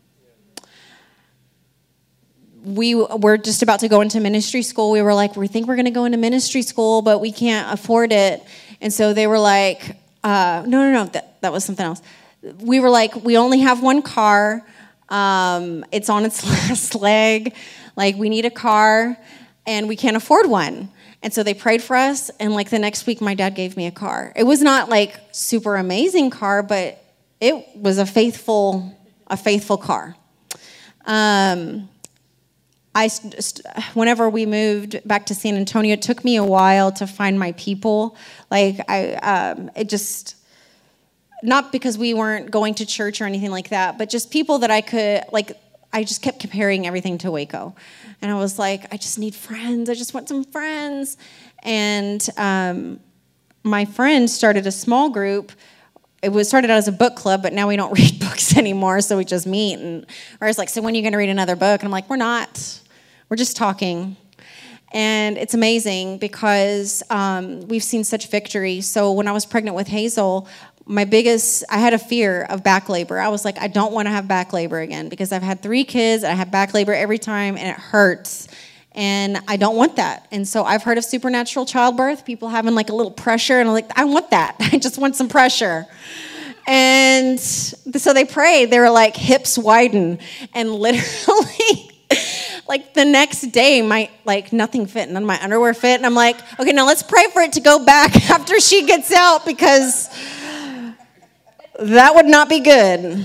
We were just about to go into ministry school. We were like, we think we're going to go into ministry school, but we can't afford it. And so they were like, uh, no, no, no, that, that was something else. We were like, we only have one car. Um, it's on its last leg. Like, we need a car, and we can't afford one. And so they prayed for us, and like the next week, my dad gave me a car. It was not like super amazing car, but it was a faithful, a faithful car. Um, I, whenever we moved back to San Antonio, it took me a while to find my people. Like I, um, it just, not because we weren't going to church or anything like that, but just people that I could, like, I just kept comparing everything to Waco. And I was like, I just need friends. I just want some friends. And um, my friend started a small group. It was started out as a book club, but now we don't read books anymore, so we just meet. And or it's like, so when are you going to read another book? And I'm like, we're not. We're just talking. And it's amazing because um, we've seen such victory. So when I was pregnant with Hazel, my biggest, I had a fear of back labor. I was like, I don't want to have back labor again because I've had three kids. I have back labor every time, and it hurts. And I don't want that. And so I've heard of supernatural childbirth, people having like a little pressure, and I'm like, I want that. I just want some pressure. And so they prayed. They were like, hips widen. And literally, like the next day, my like nothing fit. None of my underwear fit. And I'm like, okay, now let's pray for it to go back after she gets out because that would not be good.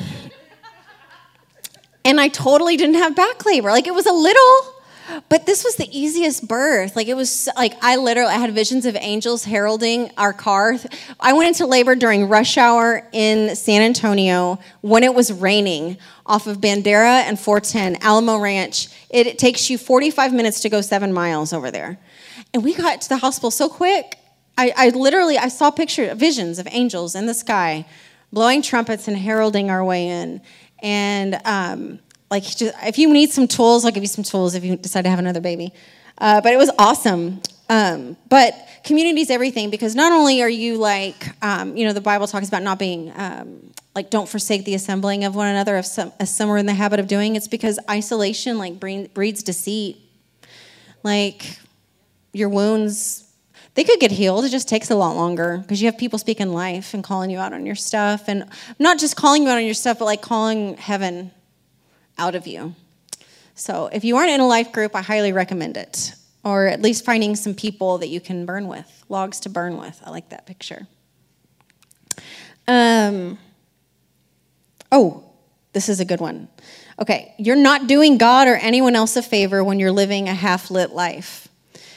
And I totally didn't have back labor. Like it was a little, but this was the easiest birth. Like it was like I literally I had visions of angels heralding our car. I went into labor during rush hour in San Antonio when it was raining off of Bandera and four ten, Alamo Ranch. It, it takes you forty-five minutes to go seven miles over there. And we got to the hospital so quick. I, I literally, I saw pictures, visions of angels in the sky blowing trumpets and heralding our way in. And um, like, just, if you need some tools, I'll give you some tools if you decide to have another baby. Uh, but it was awesome. Um, but community is everything because not only are you like, um, you know, the Bible talks about not being, um, like, don't forsake the assembling of one another, as some, as some are in the habit of doing. It's because isolation, like, breeds deceit. Like, your wounds, they could get healed. It just takes a lot longer because you have people speaking life and calling you out on your stuff. And not just calling you out on your stuff, but like calling heaven out of you. So if you aren't in a life group, I highly recommend it. Or at least finding some people that you can burn with, logs to burn with. I like that picture. Um. Oh, this is a good one. Okay, you're not doing God or anyone else a favor when you're living a half-lit life.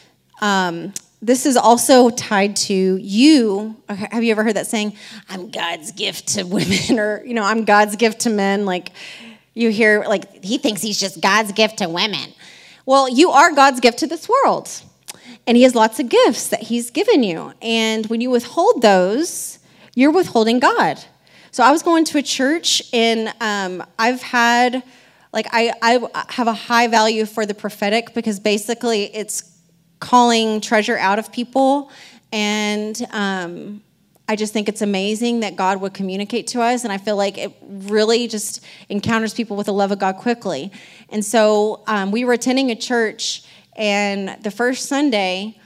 Um. This is also tied to you. Have you ever heard that saying, I'm God's gift to women, or, you know, I'm God's gift to men? Like, you hear, like, he thinks he's just God's gift to women. Well, you are God's gift to this world, and he has lots of gifts that he's given you. And when you withhold those, you're withholding God. So I was going to a church, and um, I've had, like, I, I have a high value for the prophetic because basically it's calling treasure out of people, and um, I just think it's amazing that God would communicate to us, and I feel like it really just encounters people with the love of God quickly. And so um, we were attending a church, and the first Sunday,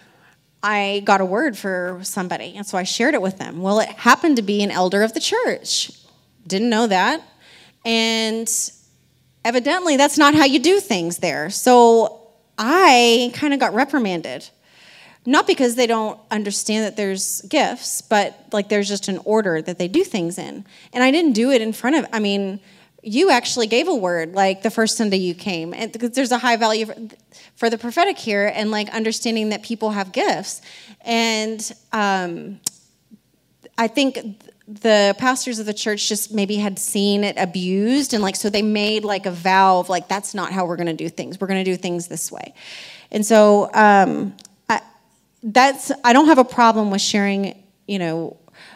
I got a word for somebody, and so I shared it with them. Well, it happened to be an elder of the church. Didn't know that, and evidently that's not how you do things there. So I kind of got reprimanded, not because they don't understand that there's gifts, but like there's just an order that they do things in. And I didn't do it in front of, I mean, you actually gave a word like the first Sunday you came, and because there's a high value for, for the prophetic here, and like understanding that people have gifts. And um, I think the pastors of the church just maybe had seen it abused, and like so they made like a vow of like, that's not how we're going to do things. We're going to do things this way. And so um, I, that's I don't have a problem with sharing, you know,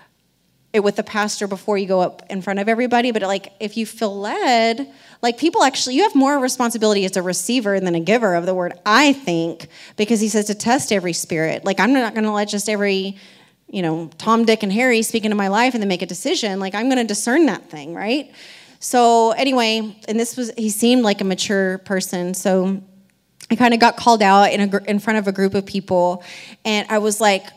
it with the pastor before you go up in front of everybody. But like if you feel led, like people actually, you have more responsibility as a receiver than a giver of the word, I think, because he says to test every spirit. Like I'm not going to let just every, you know, Tom, Dick, and Harry speak into my life and then make a decision. Like, I'm going to discern that thing, right? So anyway, and this was, he seemed like a mature person. So I kind of got called out in a, in front of a group of people. And I was like,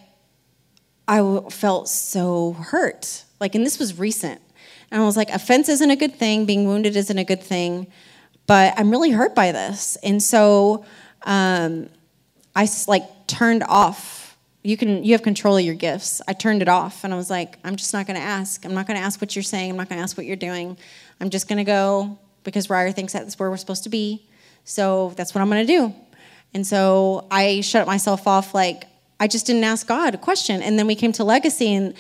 I felt so hurt. Like, and this was recent. And I was like, offense isn't a good thing. Being wounded isn't a good thing. But I'm really hurt by this. And so um, I, like, turned off. You can you have control of your gifts. I turned it off, and I was like, I'm just not going to ask. I'm not going to ask what you're saying. I'm not going to ask what you're doing. I'm just going to go because Ryer thinks that's where we're supposed to be. So that's what I'm going to do. And so I shut myself off. Like, I just didn't ask God a question. And then we came to Legacy, and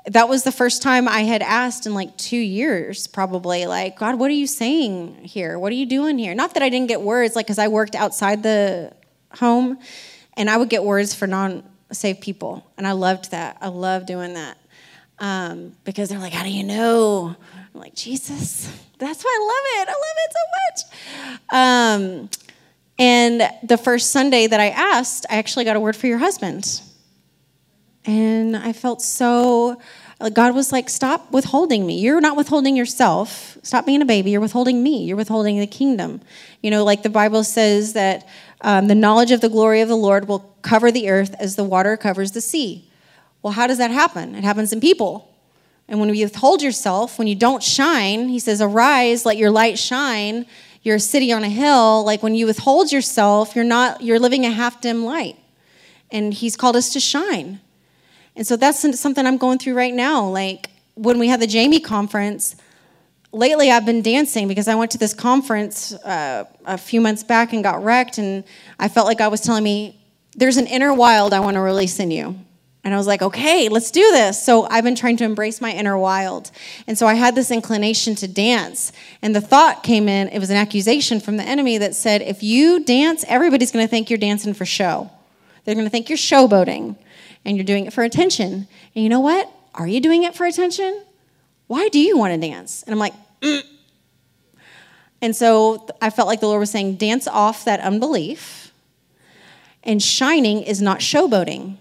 that was the first time I had asked in like two years, probably, like, God, what are you saying here? What are you doing here? Not that I didn't get words, like, because I worked outside the home, and I would get words for non-saved people, and I loved that. I loved doing that um, because they're like, how do you know? I'm like, Jesus, that's why I love it. I love it so much. Um, and the first Sunday that I asked, I actually got a word for your husband. And I felt so, God was like, stop withholding me. You're not withholding yourself. Stop being a baby. You're withholding me. You're withholding the kingdom. You know, like the Bible says that um, the knowledge of the glory of the Lord will cover the earth as the water covers the sea. Well, how does that happen? It happens in people. And when you withhold yourself, when you don't shine, he says, arise, let your light shine. You're a city on a hill. Like when you withhold yourself, you're not, you're living a half-dim light. And he's called us to shine. And so that's something I'm going through right now. Like when we had the Jamie conference, lately I've been dancing because I went to this conference uh, a few months back and got wrecked. And I felt like God was telling me, there's an inner wild I want to release in you. And I was like, okay, let's do this. So I've been trying to embrace my inner wild. And so I had this inclination to dance. And the thought came in, it was an accusation from the enemy that said, if you dance, everybody's going to think you're dancing for show. They're going to think you're showboating. And you're doing it for attention. And you know what? Are you doing it for attention? Why do you want to dance? And I'm like, mm. And so I felt like the Lord was saying, dance off that unbelief. And shining is not showboating.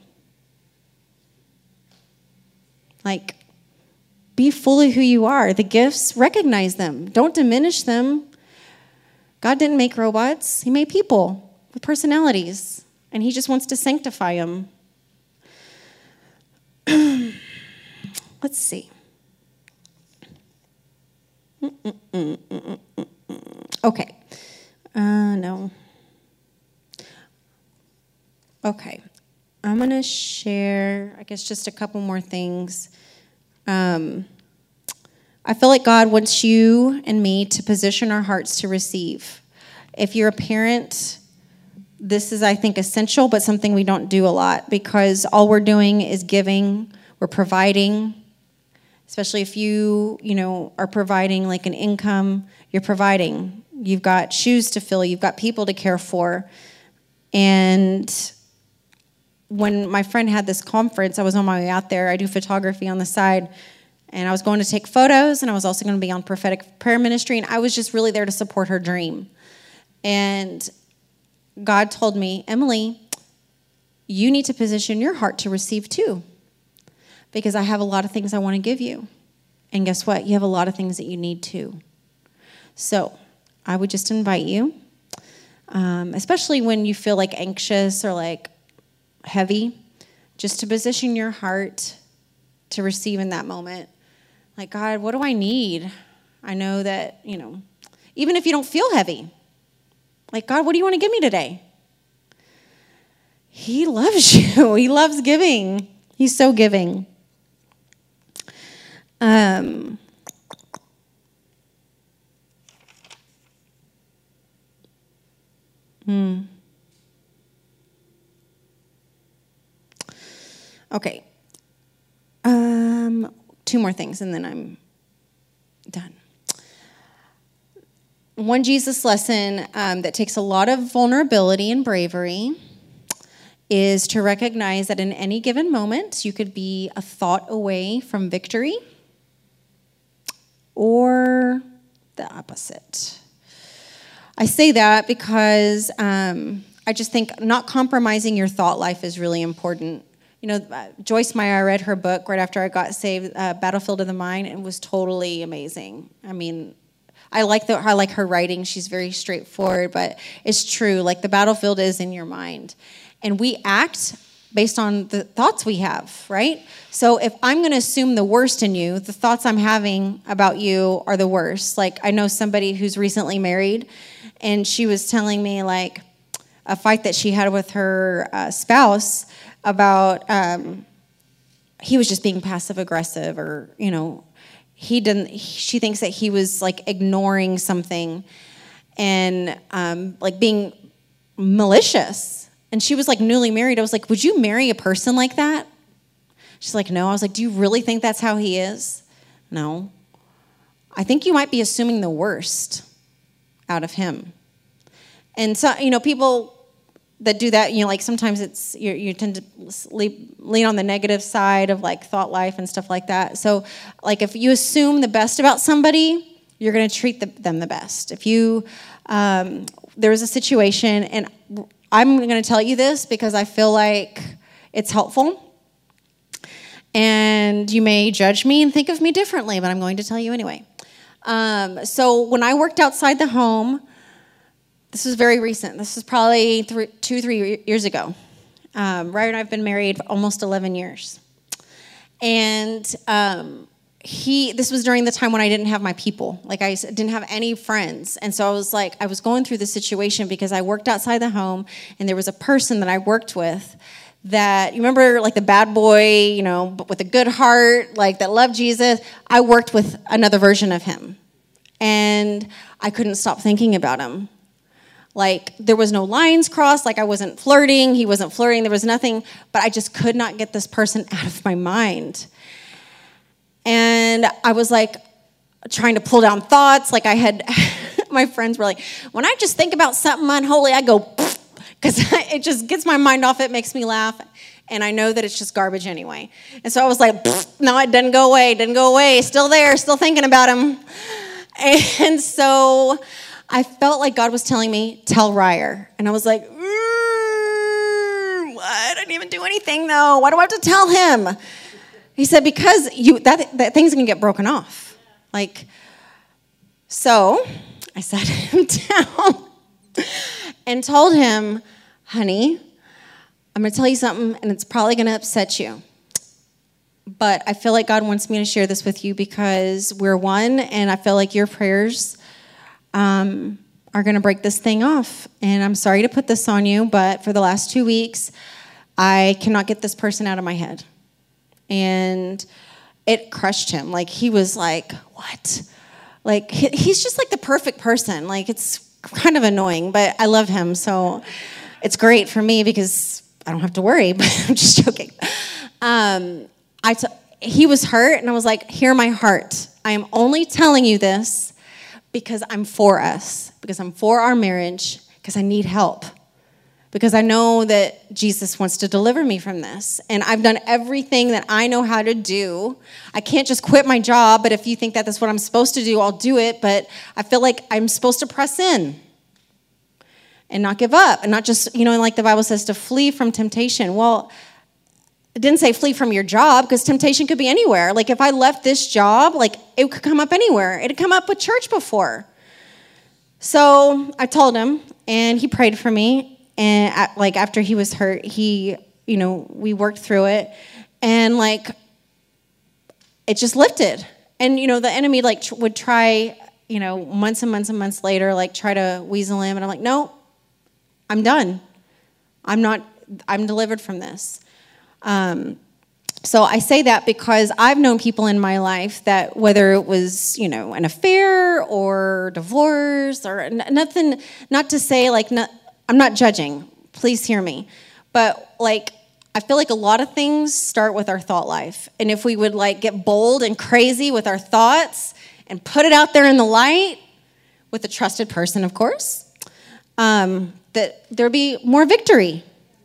Like, be fully who you are. The gifts, recognize them. Don't diminish them. God didn't make robots. He made people with personalities. And he just wants to sanctify them. Let's see. Mm-mm-mm-mm-mm-mm. Okay. Uh, no. Okay. I'm going to share, I guess, just a couple more things. Um, I feel like God wants you and me to position our hearts to receive. If you're a parent, this is, I think, essential, but something we don't do a lot because all we're doing is giving, we're providing, especially if you, you know, are providing like an income, you're providing. You've got shoes to fill, you've got people to care for. And when my friend had this conference, I was on my way out there. I do photography on the side, and I was going to take photos, and I was also going to be on prophetic prayer ministry, and I was just really there to support her dream. And God told me, Emily, you need to position your heart to receive too, because I have a lot of things I want to give you. And guess what? You have a lot of things that you need too. So I would just invite you, um, especially when you feel like anxious or like heavy, just to position your heart to receive in that moment. Like, God, what do I need? I know that, you know, even if you don't feel heavy, like, God, what do you want to give me today? He loves you. He loves giving. He's so giving. Um, hmm. Okay. Um, two more things, and then I'm done. One Jesus lesson um, that takes a lot of vulnerability and bravery is to recognize that in any given moment, you could be a thought away from victory or the opposite. I say that because um, I just think not compromising your thought life is really important. You know, uh, Joyce Meyer, I read her book right after I got saved, uh, Battlefield of the Mind, and it was totally amazing. I mean, I like the I like her writing. She's very straightforward, but it's true. Like, the battlefield is in your mind. And we act based on the thoughts we have, right? So if I'm going to assume the worst in you, the thoughts I'm having about you are the worst. Like, I know somebody who's recently married, and she was telling me, like, a fight that she had with her uh, spouse about um, he was just being passive aggressive, or, you know, he didn't, he, she thinks that he was like ignoring something and um, like being malicious. And she was like newly married. I was like, would you marry a person like that? She's like, no. I was like, do you really think that's how he is? No. I think you might be assuming the worst out of him. And so, you know, people that do that, you know, like sometimes it's, you, you tend to lean on the negative side of like thought life and stuff like that. So like if you assume the best about somebody, you're going to treat the, them the best. If you, um, there was a situation, and I'm going to tell you this because I feel like it's helpful. And you may judge me and think of me differently, but I'm going to tell you anyway. Um, so when I worked outside the home, this was very recent. This was probably three, two, three years ago. Um, Ryan and I have been married for almost eleven years. And um, he, this was during the time when I didn't have my people. Like I didn't have any friends. And so I was like, I was going through the situation because I worked outside the home, and there was a person that I worked with that, you remember like the bad boy, you know, but with a good heart, like that loved Jesus. I worked with another version of him. And I couldn't stop thinking about him. Like, there was no lines crossed. Like, I wasn't flirting. He wasn't flirting. There was nothing. But I just could not get this person out of my mind. And I was, like, trying to pull down thoughts. Like, I had, my friends were like, when I just think about something unholy, I go, because it just gets my mind off it, makes me laugh. And I know that it's just garbage anyway. And so I was like, no, it didn't go away. It didn't go away. Still there. Still thinking about him. And so I felt like God was telling me, tell Ryer. And I was like, mm, what? I didn't even do anything, though. Why do I have to tell him? He said, because you that, that thing's going to get broken off. Like, so I sat him down and told him, honey, I'm going to tell you something, and it's probably going to upset you. But I feel like God wants me to share this with you because we're one, and I feel like your prayers Um, are going to break this thing off. And I'm sorry to put this on you, but for the last two weeks, I cannot get this person out of my head. And it crushed him. Like, he was like, what? Like, he, he's just like the perfect person. Like, it's kind of annoying, but I love him. So it's great for me because I don't have to worry, but I'm just joking. Um, I t- he was hurt, and I was like, hear my heart. I am only telling you this because I'm for us, because I'm for our marriage, because I need help, because I know that Jesus wants to deliver me from this. And I've done everything that I know how to do. I can't just quit my job, but if you think that that's what I'm supposed to do, I'll do it. But I feel like I'm supposed to press in and not give up, and not just, you know, like the Bible says, to flee from temptation. Well, it didn't say flee from your job, because temptation could be anywhere. Like, if I left this job, like, it could come up anywhere. It had come up with church before. So I told him, and he prayed for me. And at, like, after he was hurt, he, you know, we worked through it, and like, it just lifted. And, you know, the enemy like tr- would try, you know, months and months and months later, like try to weasel him. And I'm like, no, I'm done. I'm not, I'm delivered from this. Um, so I say that because I've known people in my life that, whether it was, you know, an affair or divorce or n- nothing, not to say like, not, I'm not judging, please hear me. But like, I feel like a lot of things start with our thought life. And if we would like get bold and crazy with our thoughts and put it out there in the light with a trusted person, of course, um, that there'd be more victory.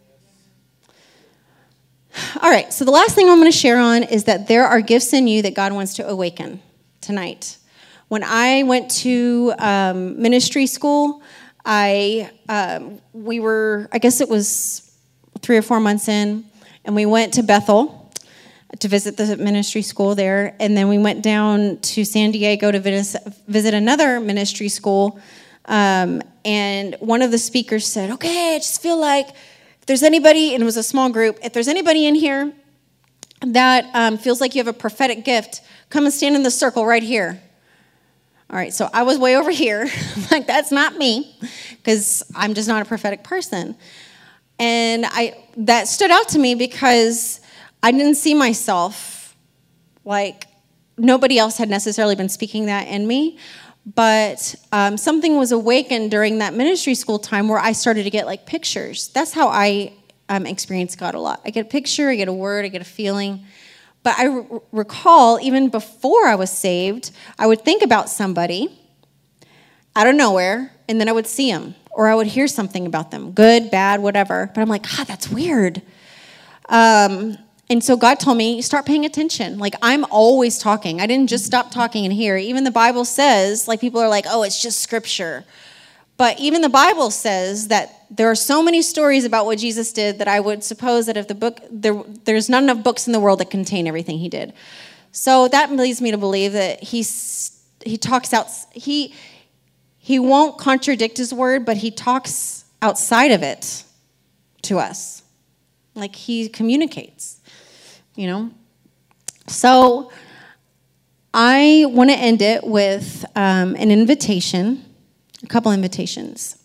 All right, so the last thing I'm going to share on is that there are gifts in you that God wants to awaken tonight. When I went to um, ministry school, I um, we were, I guess it was three or four months in, and we went to Bethel to visit the ministry school there, and then we went down to San Diego to visit, visit another ministry school, um, and one of the speakers said, okay, I just feel like if there's anybody, and it was a small group, if there's anybody in here that um, feels like you have a prophetic gift, come and stand in the circle right here. All right, so I was way over here. Like, that's not me, because I'm just not a prophetic person. And I that stood out to me because I didn't see myself, like, nobody else had necessarily been speaking that in me. But um, something was awakened during that ministry school time where I started to get, like, pictures. That's how I um, experience God a lot. I get a picture, I get a word, I get a feeling. But I r- recall, even before I was saved, I would think about somebody out of nowhere, and then I would see them, or I would hear something about them, good, bad, whatever. But I'm like, God, that's weird. Um, and so God told me, start paying attention. Like, I'm always talking. I didn't just stop talking in here. Even the Bible says, like, people are like, oh, it's just scripture. But even the Bible says that there are so many stories about what Jesus did that I would suppose that if the book, there, there's not enough books in the world that contain everything he did. So that leads me to believe that he's, he talks out, he, he won't contradict his word, but he talks outside of it to us. Like he communicates, you know? So I want to end it with um, an invitation. A couple invitations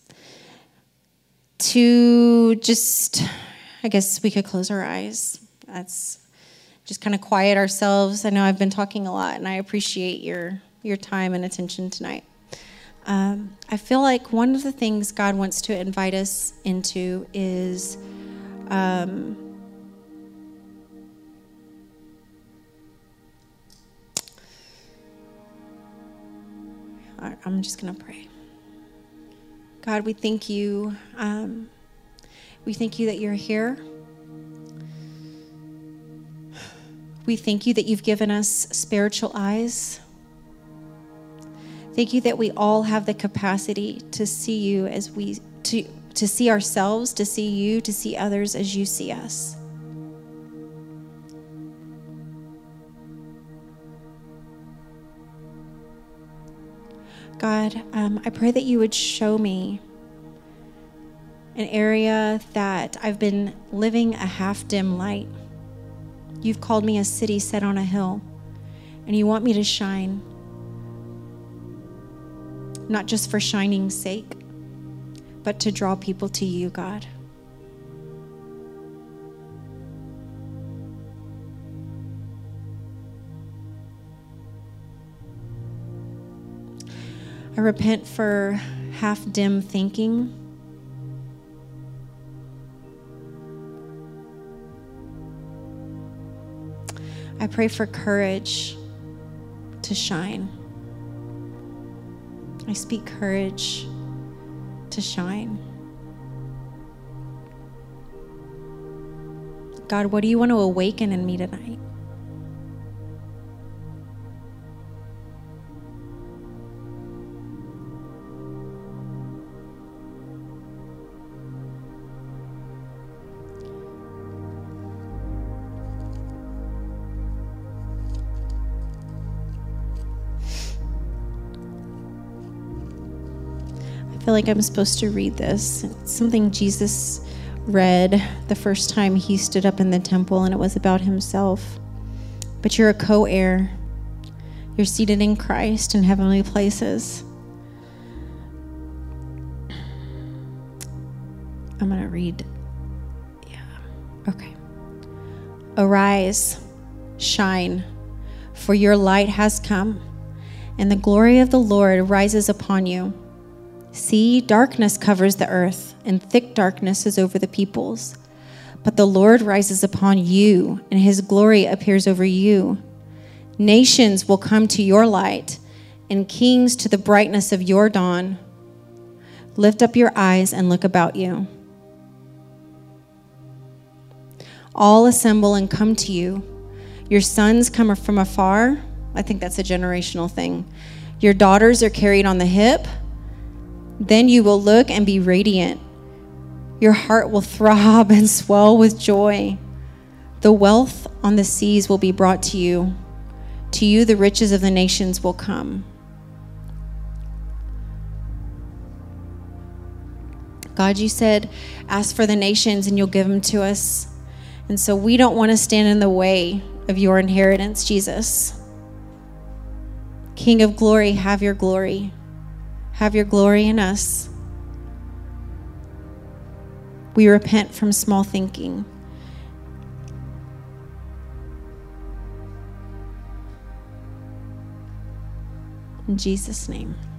to just, I guess we could close our eyes. That's just kind of quiet ourselves. I know I've been talking a lot, and I appreciate your your time and attention tonight. Um, I feel like one of the things God wants to invite us into is um, I'm just going to pray. God, we thank you. Um, we thank you that you're here. We thank you that you've given us spiritual eyes. Thank you that we all have the capacity to see you as we, to, to see ourselves, to see you, to see others as you see us. God, um, I pray that you would show me an area that I've been living a half-dim light. You've called me a city set on a hill, and you want me to shine, not just for shining's sake, but to draw people to you, God. I repent for half-dim thinking. I pray for courage to shine. I speak courage to shine. God, what do you want to awaken in me tonight? I feel like I'm supposed to read this. It's something Jesus read the first time he stood up in the temple, and it was about himself. But you're a co-heir. You're seated in Christ in heavenly places. I'm going to read. Yeah. Okay. Arise, shine, for your light has come, and the glory of the Lord rises upon you. See, darkness covers the earth, and thick darkness is over the peoples. But the Lord rises upon you, and his glory appears over you. Nations will come to your light, and kings to the brightness of your dawn. Lift up your eyes and look about you. All assemble and come to you. Your sons come from afar. I think that's a generational thing. Your daughters are carried on the hip. Then you will look and be radiant. Your heart will throb and swell with joy. The wealth on the seas will be brought to you. To you, the riches of the nations will come. God, you said, ask for the nations and you'll give them to us. And so we don't want to stand in the way of your inheritance, Jesus. King of glory, have your glory. Have your glory in us. We repent from small thinking. In Jesus' name.